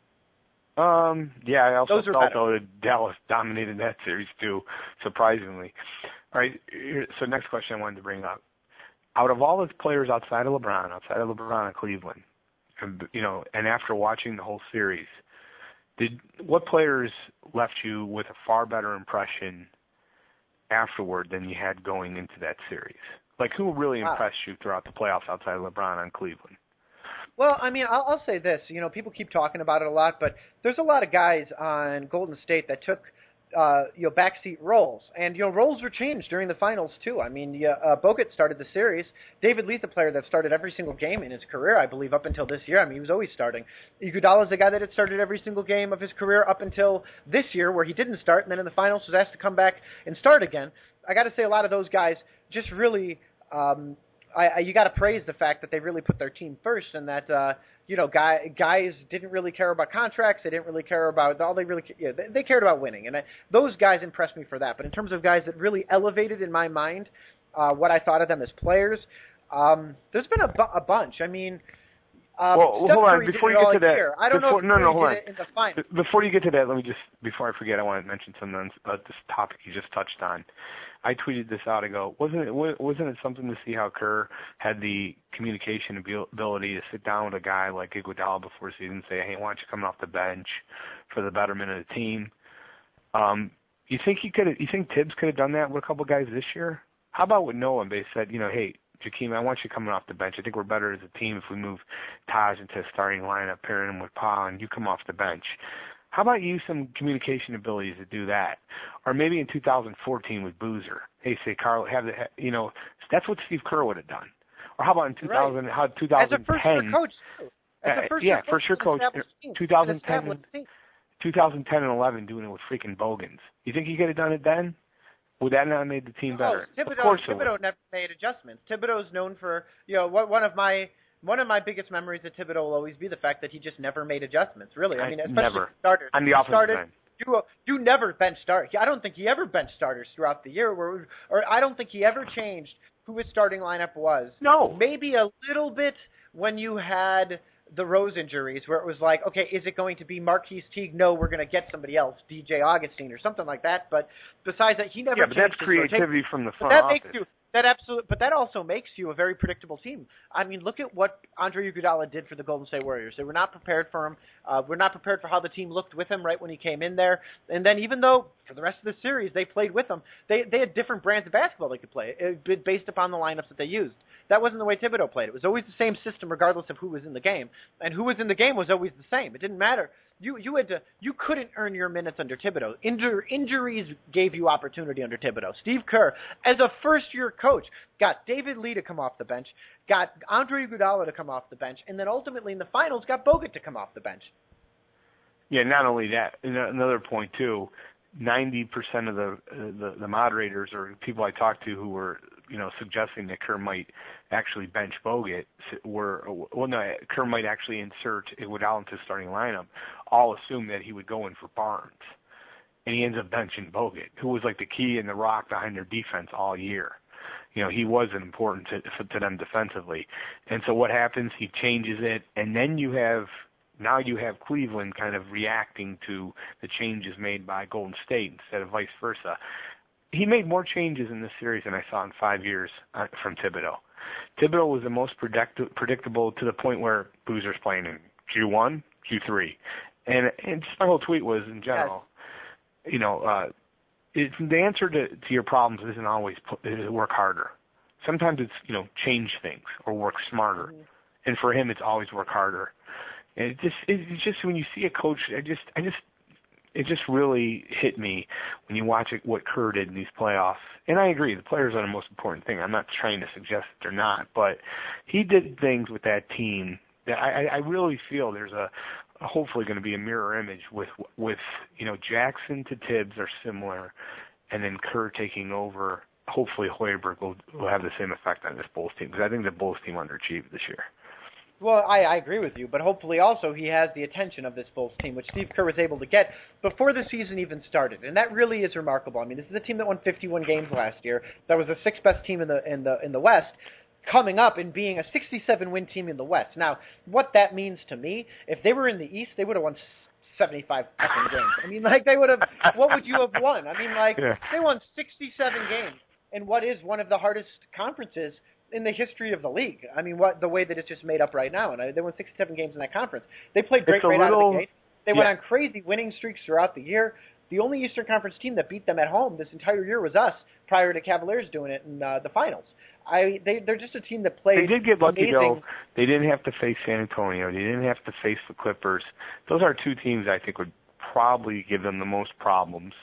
Yeah, I also felt, though, that Dallas dominated that series, too, surprisingly. All right, so next question I wanted to bring up. Out of all the players outside of LeBron in Cleveland, and after watching the whole series, what players left you with a far better impression afterward than you had going into that series? Like, who really impressed you throughout the playoffs outside of LeBron on Cleveland? Well, I mean, I'll say this. People keep talking about it a lot, but there's a lot of guys on Golden State that took, backseat roles. And, roles were changed during the finals, too. I mean, Bogut started the series. David Lee's a player that started every single game in his career, I believe, up until this year. I mean, he was always starting. Iguodala is the guy that had started every single game of his career up until this year, where he didn't start, and then in the finals was asked to come back and start again. I got to say, a lot of those guys just really... you got to praise the fact that they really put their team first, and that guys didn't really care about contracts. They didn't really care about they cared about winning, and those guys impressed me for that. But in terms of guys that really elevated in my mind what I thought of them as players, there's been a bunch. I mean, hold on. Before you get to that, I don't know. Hold on. In the final. Before you get to that, let me just, before I forget, I want to mention something about this topic you just touched on. I tweeted this out ago. Wasn't it something to see how Kerr had the communication ability to sit down with a guy like Iguodala before the season and say, "Hey, why don't you come off the bench for the betterment of the team?" You think Tibbs could have done that with a couple guys this year? How about with Noah? They said, "Hey, Jakeem, I want you coming off the bench. I think we're better as a team if we move Taj into a starting lineup, pairing him with Pa, and you come off the bench. How about you some communication abilities to do that? Or maybe in 2014 with Boozer. Hey, say, Carl, that's what Steve Kerr would have done. Or how about in 2010? As a first-year coach, too. First-year coach. 2010 and 11 doing it with freaking Bogans. You think he could have done it then? Would that not have made the team better? Thibodeau never made adjustments. Thibodeau's known for, one of my biggest memories of Thibodeau will always be the fact that he just never made adjustments. Really, I mean, especially never. Starters. On the offensive end. You never bench starters. I don't think he ever benched starters throughout the year, or I don't think he ever changed who his starting lineup was. No. Maybe a little bit when you had the Rose injuries, where it was like, okay, is it going to be Marquise Teague? No, we're going to get somebody else, DJ Augustine or something like that. But besides that, he never. Yeah, but that's creativity from the front office. But that also makes you a very predictable team. I mean, look at what Andre Iguodala did for the Golden State Warriors. They were not prepared for him. We're not prepared for how the team looked with him right when he came in there. And then even though for the rest of the series they played with him, they had different brands of basketball they could play based upon the lineups that they used. That wasn't the way Thibodeau played. It was always the same system regardless of who was in the game. And who was in the game was always the same. It didn't matter. You couldn't earn your minutes under Thibodeau. Injuries gave you opportunity under Thibodeau. Steve Kerr, as a first-year coach, got David Lee to come off the bench, got Andre Iguodala to come off the bench, and then ultimately in the finals got Bogut to come off the bench. Yeah, not only that, another point too, 90% of the moderators or people I talked to who were suggesting that Kerr might actually bench Bogut Kerr might actually insert Iguodala into starting lineup. All assumed that he would go in for Barnes, and he ends up benching Bogut, who was like the key and the rock behind their defense all year. He wasn't important to them defensively, and so what happens? He changes it, and then you have Cleveland kind of reacting to the changes made by Golden State instead of vice versa. He made more changes in this series than I saw in 5 years from Thibodeau. Thibodeau was the most predictable to the point where Boozer's playing in Q1, Q3. And just my whole tweet was, in general, it's the answer to your problems isn't always work harder. Sometimes it's, change things or work smarter. Mm-hmm. And for him, it's always work harder. And it's just when you see a coach, it just really hit me when you watch what Kerr did in these playoffs. And I agree, the players are the most important thing. I'm not trying to suggest that they're not, but he did things with that team that I really feel there's hopefully going to be a mirror image with Jackson to Tibbs are similar, and then Kerr taking over. Hopefully Hoiberg will have the same effect on this Bulls team, because I think the Bulls team underachieved this year. Well, I agree with you, but hopefully also he has the attention of this Bulls team, which Steve Kerr was able to get before the season even started, and that really is remarkable. I mean, this is a team that won 51 games last year. That was the sixth best team in the West, coming up and being a 67-win team in the West. Now, what that means to me, if they were in the East, they would have won 75 games. I mean, they would have. What would you have won? I mean, They won 67 games in what is one of the hardest conferences in the history of the league. I mean, the way that it's just made up right now. And they won 67 games in that conference. They played great out of the gate. They went on crazy winning streaks throughout the year. The only Eastern Conference team that beat them at home this entire year was us, prior to Cavaliers doing it in the finals. They're just a team that played. They did get lucky, though. They didn't have to face San Antonio. They didn't have to face the Clippers. Those are two teams I think would probably give them the most problems.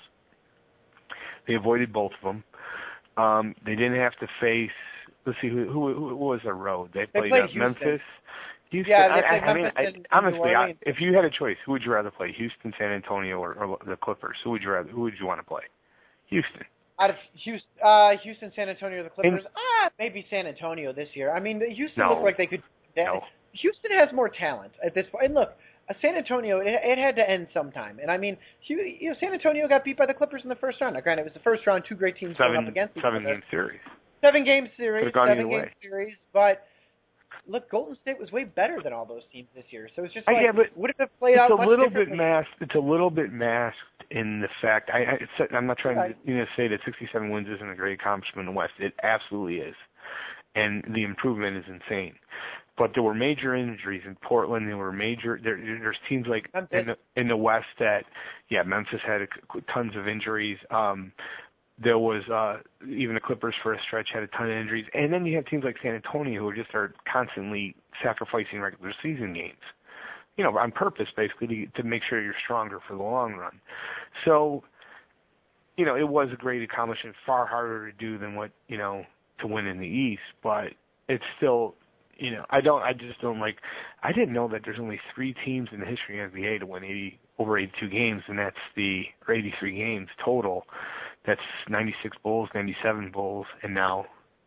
They avoided both of them. They didn't have to face. Let's see, who was their road? They played Memphis. Houston. Yeah, honestly, if you had a choice, who would you rather play? Houston, San Antonio, or the Clippers? Who would you want to play? Houston. Out of Houston, San Antonio, or the Clippers? Maybe San Antonio this year. I mean, Houston looked like they could. No. Houston has more talent at this point. And look, San Antonio, it had to end sometime. And I mean, San Antonio got beat by the Clippers in the first round. Now, granted, it was the first round, two great teams going up against each other. 7-game series. 7-game series. Could have gone either way. Series, but look, Golden State was way better than all those teams this year. So it's just would it have played out much differently? It's a little bit masked in the fact. I'm not trying to say that 67 wins isn't a great accomplishment in the West. It absolutely is, and the improvement is insane. But there were major injuries in Portland. There were major. There's teams like in the West that, Memphis had tons of injuries. There was even the Clippers for a stretch had a ton of injuries, and then you have teams like San Antonio who just are constantly sacrificing regular season games, on purpose basically to make sure you're stronger for the long run. So, it was a great accomplishment, far harder to do than what to win in the East, but it's still. I didn't know that there's only 3 teams in the history of the NBA to win over 82 games, and that's 83 games total. That's 96 Bulls, 97 Bulls, and now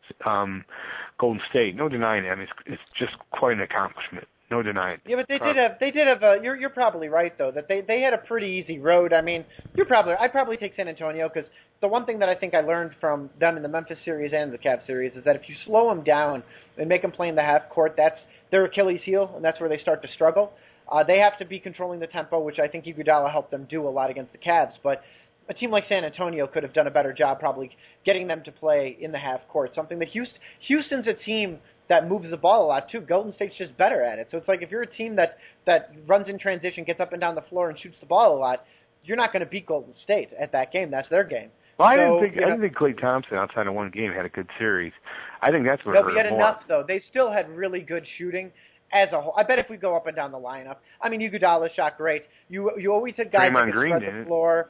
Golden State. No denying it. I mean, it's just quite an accomplishment. No denying. Yeah, but they did have. You're probably right though that they had a pretty easy road. I mean, I'd probably take San Antonio because the one thing that I think I learned from them in the Memphis series and the Cavs series is that if you slow them down and make them play in the half court, that's their Achilles heel, and that's where they start to struggle. They have to be controlling the tempo, which I think Iguodala helped them do a lot against the Cavs. But a team like San Antonio could have done a better job probably getting them to play in the half court, something that Houston's a team that moves the ball a lot too. Golden State's just better at it. So it's like if you're a team that runs in transition, gets up and down the floor, and shoots the ball a lot, you're not going to beat Golden State at that game. That's their game. Well, I didn't think Klay Thompson outside of one game had a good series. I think that's what hurt him more. No, but he had enough though. They still had really good shooting as a whole. I bet if we go up and down the lineup, I mean, Iguodala shot great. You always had guys that could spread the floor.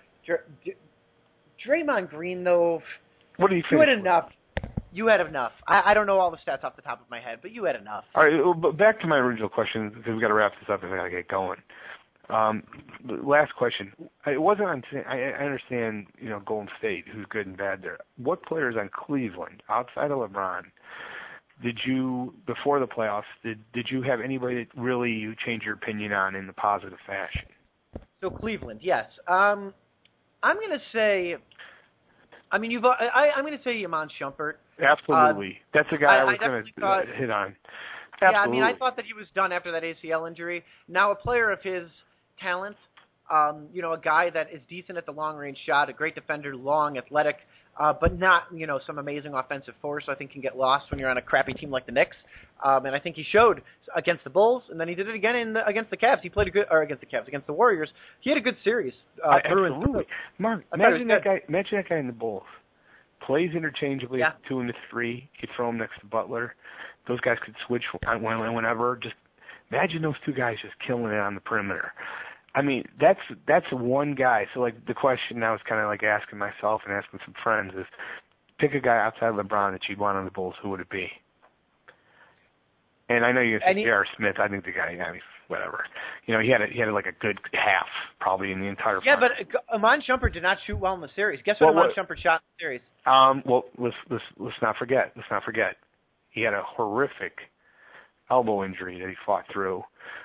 Draymond Green though. What do you think? You had enough. You had enough. I don't know all the stats off the top of my head, but you had enough. All right, but back to my original question, because we've got to wrap this up and I got to get going. Last question. It wasn't on. I understand, Golden State, who's good and bad there. What players on Cleveland, outside of LeBron, did you, before the playoffs, did you have anybody that really you changed your opinion on in the positive fashion? So Cleveland, yes. I'm going to say. I mean, I'm going to say Iman Shumpert. Absolutely. That's a guy I was going to hit on. Absolutely. Yeah, I mean, I thought that he was done after that ACL injury. Now, a player of his talent, a guy that is decent at the long-range shot, a great defender, long, athletic, but not, some amazing offensive force. I think can get lost when you're on a crappy team like the Knicks. And I think he showed against the Bulls, and then he did it again against the Cavs. He played against the Warriors. He had a good series. Absolutely. Mark, imagine that guy in the Bulls. Plays interchangeably at 2 and 3. You throw him next to Butler. Those guys could switch whenever. Just imagine those 2 guys just killing it on the perimeter. I mean, that's one guy. So, like, the question now is kind of like asking myself and asking some friends is, pick a guy outside of LeBron that you'd want on the Bulls. Who would it be? And I know you're going to say J.R. Smith. I think the guy, whatever. He had like a good half probably in the entire. Yeah, final. But Iman Shumpert did not shoot well in the series. Guess what Iman Shumpert shot in the series? Well, let's not forget. He had a horrific elbow injury that he fought through.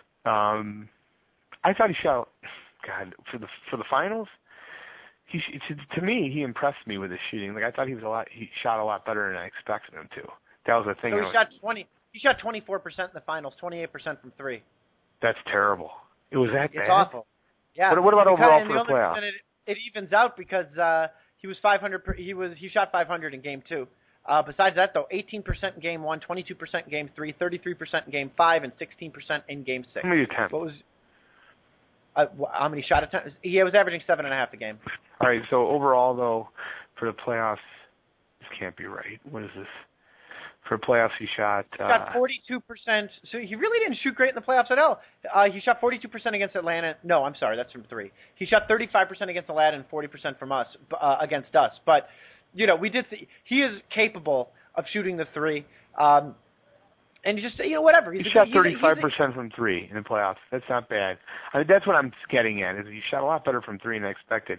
I thought he shot. God, for the finals, to me he impressed me with his shooting. Like I thought he shot a lot better than I expected him to. That was the thing. So he shot 24% in the finals, 28% from 3. That's terrible. It was that bad? It's awful. Yeah. What about overall for the playoffs? It evens out because he was 500. He shot 500 in Game 2. Besides that, though, 18% in Game 1, 22% in Game 3, 33% in Game 5, and 16% in Game 6. How many attempts? What was? How many shot attempts? He was averaging 7.5 a game. All right. So overall, though, for the playoffs, this can't be right. What is this? For playoffs, he shot 42%. So he really didn't shoot great in the playoffs at all. He shot 42% against Atlanta. No, I'm sorry, that's from 3. He shot 35% against Atlanta and 40% from us against us. But we did see he is capable of shooting the 3. And just whatever. He shot 35% from 3 in the playoffs. That's not bad. I mean, that's what I'm getting at. Is he shot a lot better from 3 than I expected.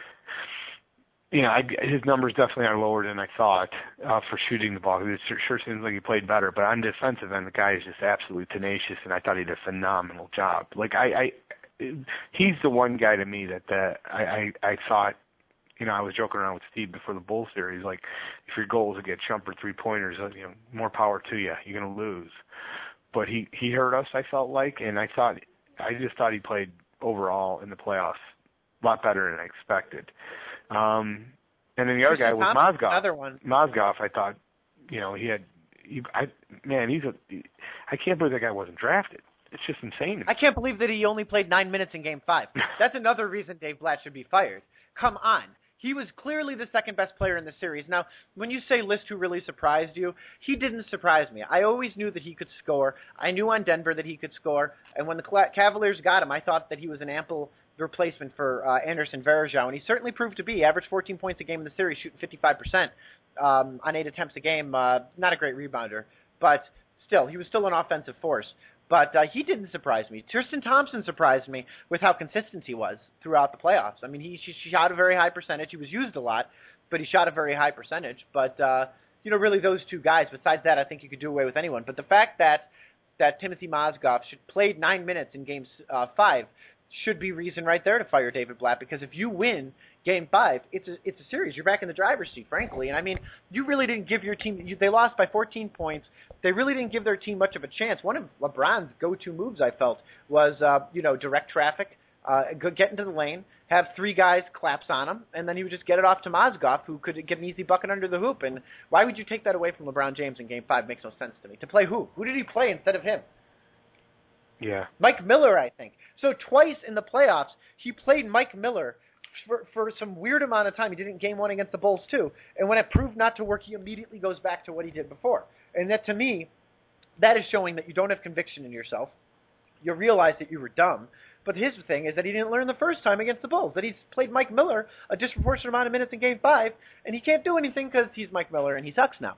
His numbers definitely are lower than I thought for shooting the ball. It sure seems like he played better, but on defensive end, the guy is just absolutely tenacious, and I thought he did a phenomenal job. Like he's the one guy to me that I thought. I was joking around with Steve before the Bulls series. Like, if your goal is to get Shumpert 3-pointers, more power to you. You're going to lose. But he hurt us. I felt like, and I just thought he played overall in the playoffs a lot better than I expected. And then the other guy was Mozgov. Another one. Mozgov, I thought, I can't believe that guy wasn't drafted. It's just insane. I can't believe that he only played 9 minutes in Game 5. That's another reason Dave Blatt should be fired. Come on. He was clearly the second best player in the series. Now, when you say list who really surprised you, he didn't surprise me. I always knew that he could score. I knew on Denver that he could score. And when the Cavaliers got him, I thought that he was an ample replacement for Anderson Varejao, and he certainly proved to be. Averaged 14 points a game in the series, shooting 55% on 8 attempts a game. Not a great rebounder, but still, he was still an offensive force. But he didn't surprise me. Tristan Thompson surprised me with how consistent he was throughout the playoffs. I mean, he shot a very high percentage. He was used a lot, but he shot a very high percentage. But, really those two guys, besides that, I think you could do away with anyone. But the fact that Timothy Mozgov played 9 minutes in Game 5 should be reason right there to fire David Blatt, because if you win Game 5, it's a series. You're back in the driver's seat, frankly. And, I mean, you really didn't give your team – they lost by 14 points. They really didn't give their team much of a chance. One of LeBron's go-to moves, I felt, was, direct traffic, get into the lane, have 3 guys collapse on him, and then he would just get it off to Mozgov, who could get an easy bucket under the hoop. And why would you take that away from LeBron James in Game 5? Makes no sense to me. To play who? Who did he play instead of him? Yeah. Mike Miller, I think. So twice in the playoffs, he played Mike Miller for some weird amount of time. He did it in Game 1 against the Bulls, too. And when it proved not to work, he immediately goes back to what he did before. And that, to me, that is showing that you don't have conviction in yourself. You realize that you were dumb. But his thing is that he didn't learn the first time against the Bulls, that he's played Mike Miller a disproportionate amount of minutes in Game 5, and he can't do anything because he's Mike Miller and he sucks now.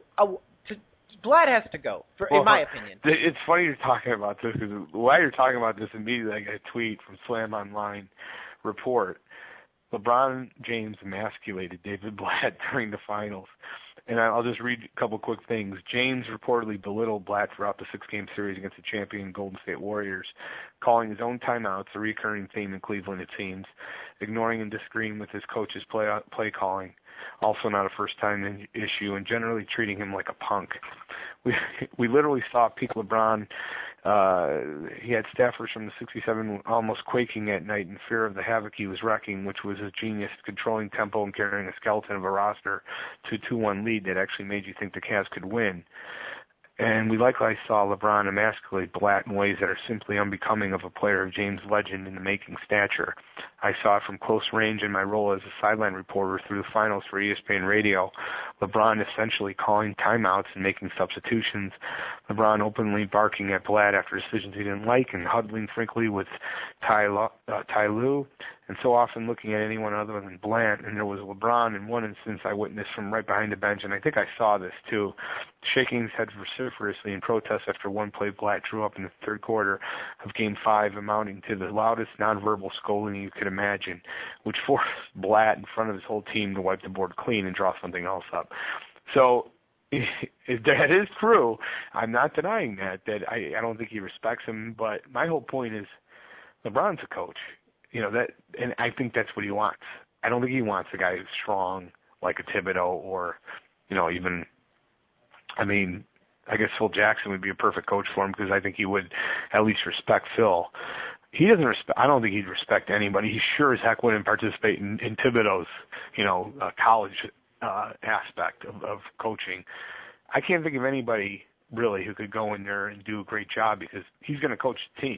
Blatt has to go, in my opinion. It's funny you're talking about this, because while you're talking about this, immediately I got a tweet from Slam Online Report. LeBron James emasculated David Blatt during the finals. And I'll just read a couple quick things. James reportedly belittled Blatt throughout the 6-game series against the champion Golden State Warriors, calling his own timeouts a recurring theme in Cleveland, it seems, ignoring and disagreeing with his coach's play calling, also not a first-time issue, and generally treating him like a punk. We literally saw peak LeBron. He had staffers from the 67 almost quaking at night in fear of the havoc he was wrecking, which was his genius, controlling tempo and carrying a skeleton of a roster to a 2-1 lead that actually made you think the Cavs could win. And we likewise saw LeBron emasculate Blatt in ways that are simply unbecoming of a player of James' legend in the making stature. I saw it from close range in my role as a sideline reporter through the finals for ESPN Radio. LeBron essentially calling timeouts and making substitutions. LeBron openly barking at Blatt after decisions he didn't like and huddling frankly with Ty Lue, and so often looking at anyone other than Blatt. And there was LeBron in one instance I witnessed from right behind the bench, and I think I saw this too, shaking his head vociferously in protest after one play Blatt drew up in the third quarter of Game 5, amounting to the loudest nonverbal scolding you could imagine, which forced Blatt in front of his whole team to wipe the board clean and draw something else up. So if that is true, I'm not denying that I don't think he respects him, but my whole point is LeBron's a coach. And I think that's what he wants. I don't think he wants a guy who's strong like a Thibodeau or, even, I guess Phil Jackson would be a perfect coach for him, because I think he would at least respect Phil. He doesn't respect. I don't think he'd respect anybody. He sure as heck wouldn't participate in Thibodeau's, college aspect of coaching. I can't think of anybody really who could go in there and do a great job, because he's going to coach the team.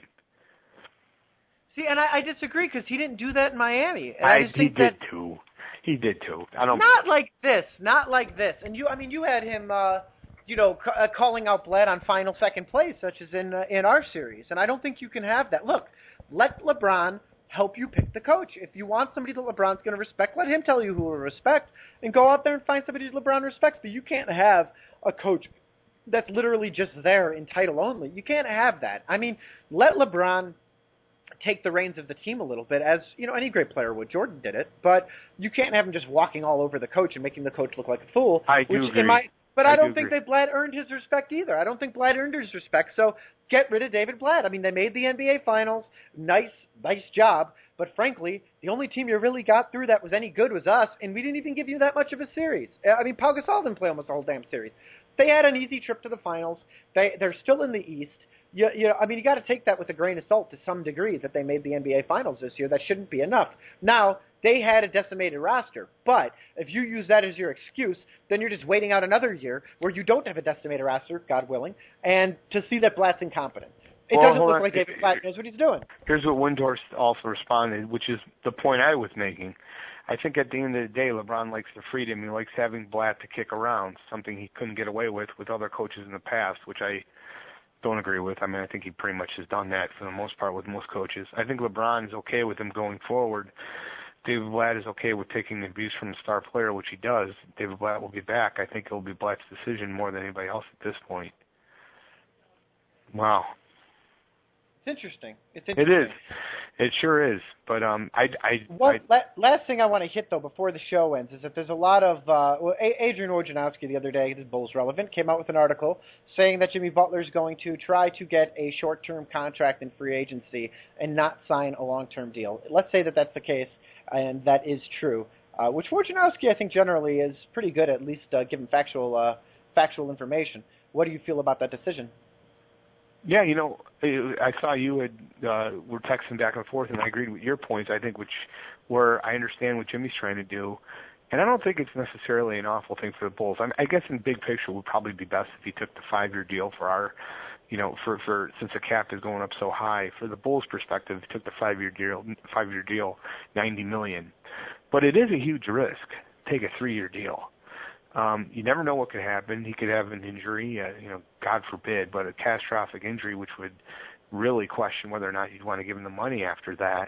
See, and I disagree, because he didn't do that in Miami. And he did too. He did too. Not like this. And you had him, calling out Blatt on final second place, such as in our series. And I don't think you can have that. Look, let LeBron help you pick the coach. If you want somebody that LeBron's going to respect, let him tell you who will respect, and go out there and find somebody that LeBron respects. But you can't have a coach that's literally just there in title only. You can't have that. Let LeBron take the reins of the team a little bit, as any great player would. Jordan did it, but you can't have him just walking all over the coach and making the coach look like a fool. I do agree. But I don't think that Blatt earned his respect either. I don't think Blatt earned his respect. So get rid of David Blatt. They made the NBA Finals. Nice job. But frankly, the only team you really got through that was any good was us, and we didn't even give you that much of a series. Pau Gasol didn't play almost the whole damn series. They had an easy trip to the finals. They're still in the East. You got to take that with a grain of salt to some degree, that they made the NBA Finals this year. That shouldn't be enough. Now, they had a decimated roster, but if you use that as your excuse, then you're just waiting out another year where you don't have a decimated roster, God willing, and to see that Blatt's incompetent. It doesn't look like David Blatt knows what he's doing. Here's what Windhorst also responded, which is the point I was making. I think at the end of the day, LeBron likes the freedom. He likes having Blatt to kick around, something he couldn't get away with other coaches in the past, which I don't agree with. I mean, I think he pretty much has done that for the most part with most coaches. I think LeBron is okay with him going forward. David Blatt is okay with taking abuse from a star player, which he does. David Blatt will be back. I think it'll be Blatt's decision more than anybody else at this point. Wow. It's interesting. It is. It sure is. But last thing I want to hit, though, before the show ends, is that there's a lot of Adrian Wojnarowski the other day, the Bulls Relevant, came out with an article saying that Jimmy Butler is going to try to get a short-term contract in free agency and not sign a long-term deal. Let's say that that's the case, and that is true, which Wojnarowski, I think, generally is pretty good, at least giving factual information. What do you feel about that decision? Yeah, I saw you were texting back and forth, and I agreed with your points, I think, where I understand what Jimmy's trying to do. And I don't think it's necessarily an awful thing for the Bulls. I guess in big picture, it would probably be best if he took the 5-year deal for our, for since the cap is going up so high. For the Bulls' perspective, he took the 5-year deal, $90 million. But it is a huge risk. Take a 3-year deal. You never know what could happen. He could have an injury, God forbid, but a catastrophic injury, which would really question whether or not you'd want to give him the money after that.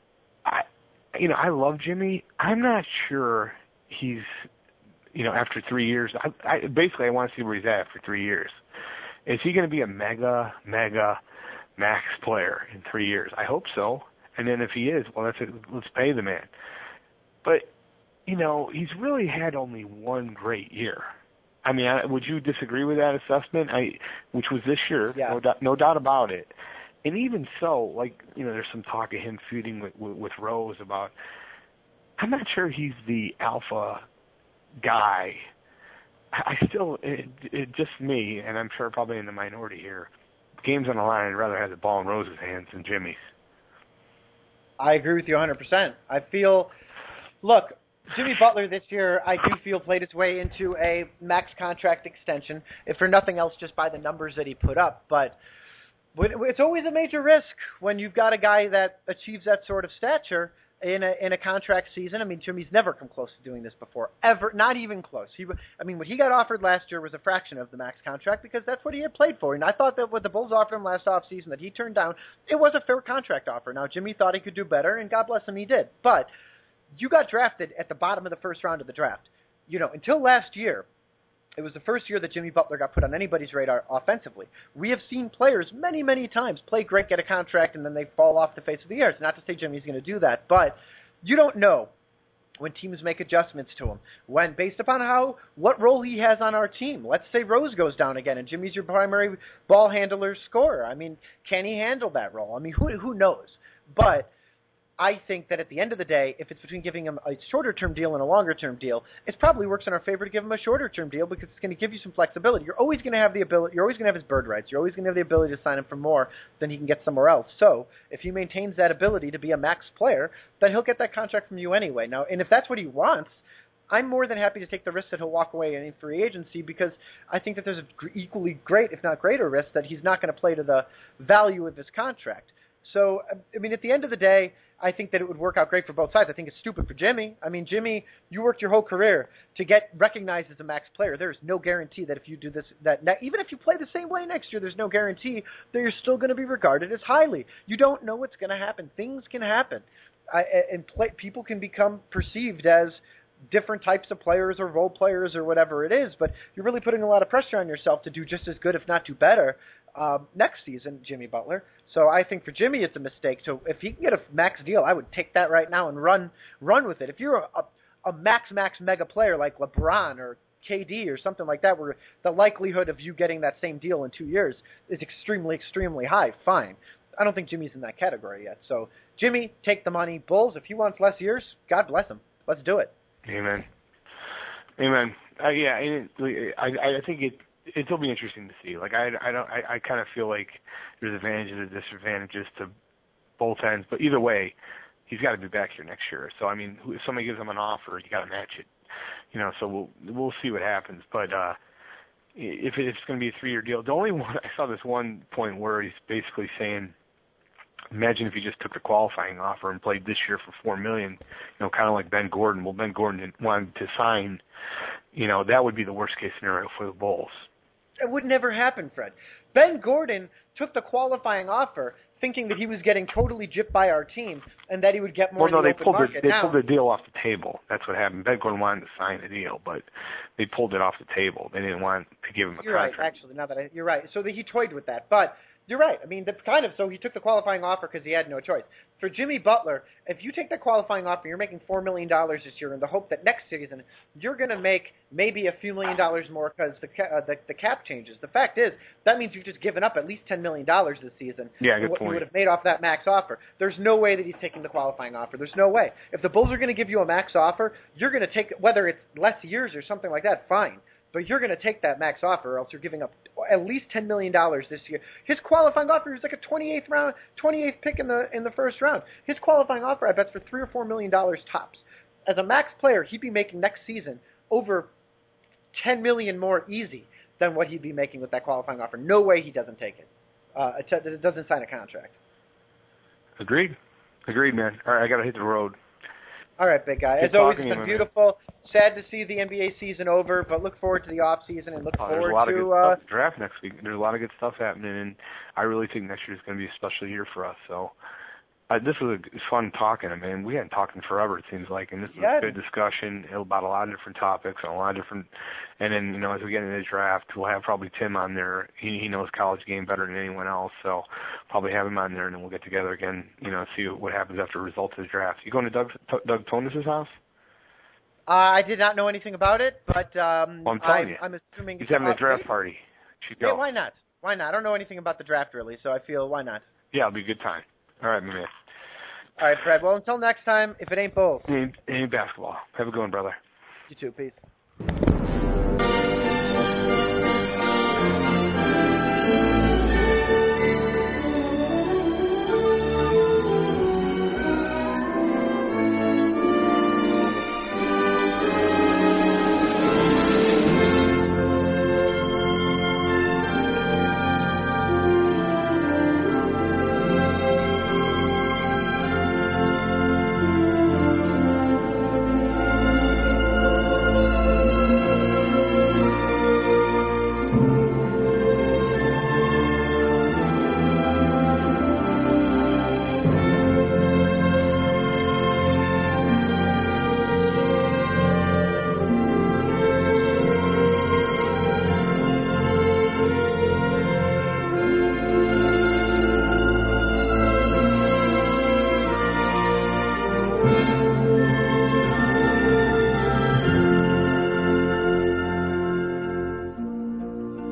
I love Jimmy. I'm not sure he's, after 3 years. I want to see where he's at after 3 years. Is he going to be a mega max player in 3 years? I hope so. And then if he is, well, let's pay the man. But he's really had only one great year. I mean, would you disagree with that assessment? Which was this year, yeah. No doubt about it. And even so, there's some talk of him feuding with Rose about. I'm not sure he's the alpha guy. I still, just me, and I'm sure probably in the minority here. Game's on the line. I'd rather have the ball in Rose's hands than Jimmy's. I agree with you 100%. I feel, look. Jimmy Butler this year, I do feel, played his way into a max contract extension, if for nothing else just by the numbers that he put up. But it's always a major risk when you've got a guy that achieves that sort of stature in a contract season. I mean, Jimmy's never come close to doing this before, ever, not even close. What he got offered last year was a fraction of the max contract because that's what he had played for. And I thought that what the Bulls offered him last offseason that he turned down, it was a fair contract offer. Now, Jimmy thought he could do better, and God bless him, he did. But you got drafted at the bottom of the first round of the draft. Until last year, it was the first year that Jimmy Butler got put on anybody's radar offensively. We have seen players many, many times play great, get a contract, and then they fall off the face of the earth. Not to say Jimmy's going to do that, but you don't know when teams make adjustments to him, based upon what role he has on our team. Let's say Rose goes down again, and Jimmy's your primary ball handler scorer. I mean, can he handle that role? I mean, who knows? But I think that at the end of the day, if it's between giving him a shorter-term deal and a longer-term deal, it probably works in our favor to give him a shorter-term deal because it's going to give you some flexibility. You're always going to have the ability. You're always going to have his bird rights. You're always going to have the ability to sign him for more than he can get somewhere else. So if he maintains that ability to be a max player, then he'll get that contract from you anyway. Now, and if that's what he wants, I'm more than happy to take the risk that he'll walk away in free agency because I think that there's an equally great, if not greater, risk that he's not going to play to the value of his contract. So, I mean, at the end of the day, I think that it would work out great for both sides. I think it's stupid for Jimmy. I mean, Jimmy, you worked your whole career to get recognized as a max player. There's no guarantee that if you do this, even if you play the same way next year, there's no guarantee that you're still going to be regarded as highly. You don't know what's going to happen. Things can happen. People can become perceived as different types of players or role players or whatever it is, but you're really putting a lot of pressure on yourself to do just as good, if not do better, next season, Jimmy Butler. So I think for Jimmy it's a mistake. So if he can get a max deal, I would take that right now and run with it. If you're a max mega player like LeBron or KD or something like that, where the likelihood of you getting that same deal in 2 years is extremely, extremely high, fine. I don't think Jimmy's in that category yet. So Jimmy, take the money. Bulls, if he wants less years, God bless him. Let's do it. Amen. I think it'll be interesting to see. I kind of feel like there's advantages and disadvantages to both ends, but either way, he's got to be back here next year. So I mean, if somebody gives him an offer, you got to match it. So we'll see what happens. But if it's going to be a 3-year deal, the only one I saw this one point where he's basically saying Imagine if he just took the qualifying offer and played this year for $4 million, kind of like Ben Gordon. Well, Ben Gordon didn't want to sign. That would be the worst case scenario for the Bulls. It would never happen, Fred. Ben Gordon took the qualifying offer thinking that he was getting totally gypped by our team and that he would get more in the open market. They pulled the deal off the table. That's what happened. Ben Gordon wanted to sign the deal, but they pulled it off the table. They didn't want to give him a contract. You're right, actually. You're right. So he toyed with that. But you're right. I mean, so he took the qualifying offer because he had no choice. For Jimmy Butler, if you take that qualifying offer, you're making $4 million this year in the hope that next season you're going to make maybe a few $1 million more because the cap changes. The fact is, that means you've just given up at least $10 million this season. Yeah, good what point. you would have made off that max offer. There's no way that he's taking the qualifying offer. There's no way. If the Bulls are going to give you a max offer, you're going to take, whether it's less years or something like that, fine. But you're going to take that max offer, or else you're giving up at least $10 million this year. His qualifying offer is like a 28th pick in the first round. His qualifying offer, I bet, is for $3 or $4 million tops. As a max player, he'd be making next season over $10 million more easy than what he'd be making with that qualifying offer. No way he doesn't take it. It doesn't sign a contract. Agreed, man. All right, I got to hit the road. All right, big guy. As always, it's been beautiful. Sad to see the NBA season over, but look forward to the off season and look forward to there's a lot of good stuff. Draft next week. There's a lot of good stuff happening, and I really think next year is going to be a special year for us. So this was fun talking. I mean, we hadn't talked in forever, it seems like, and this was a good discussion about a lot of different topics and a lot of different. And then as we get into the draft, we'll have probably Tim on there. He knows college game better than anyone else, so probably have him on there, and then we'll get together again. See what happens after the results of the draft. You going to Doug Tonis' house? I did not know anything about it, but I'm telling you, I'm assuming he's having a draft party. You should go. Yeah, why not? Why not? I don't know anything about the draft really, so I feel why not? Yeah, it'll be a good time. All right, my man. All right, Fred. Well, until next time, if it ain't Bulls. It ain't basketball. Have a good one, brother. You too. Peace.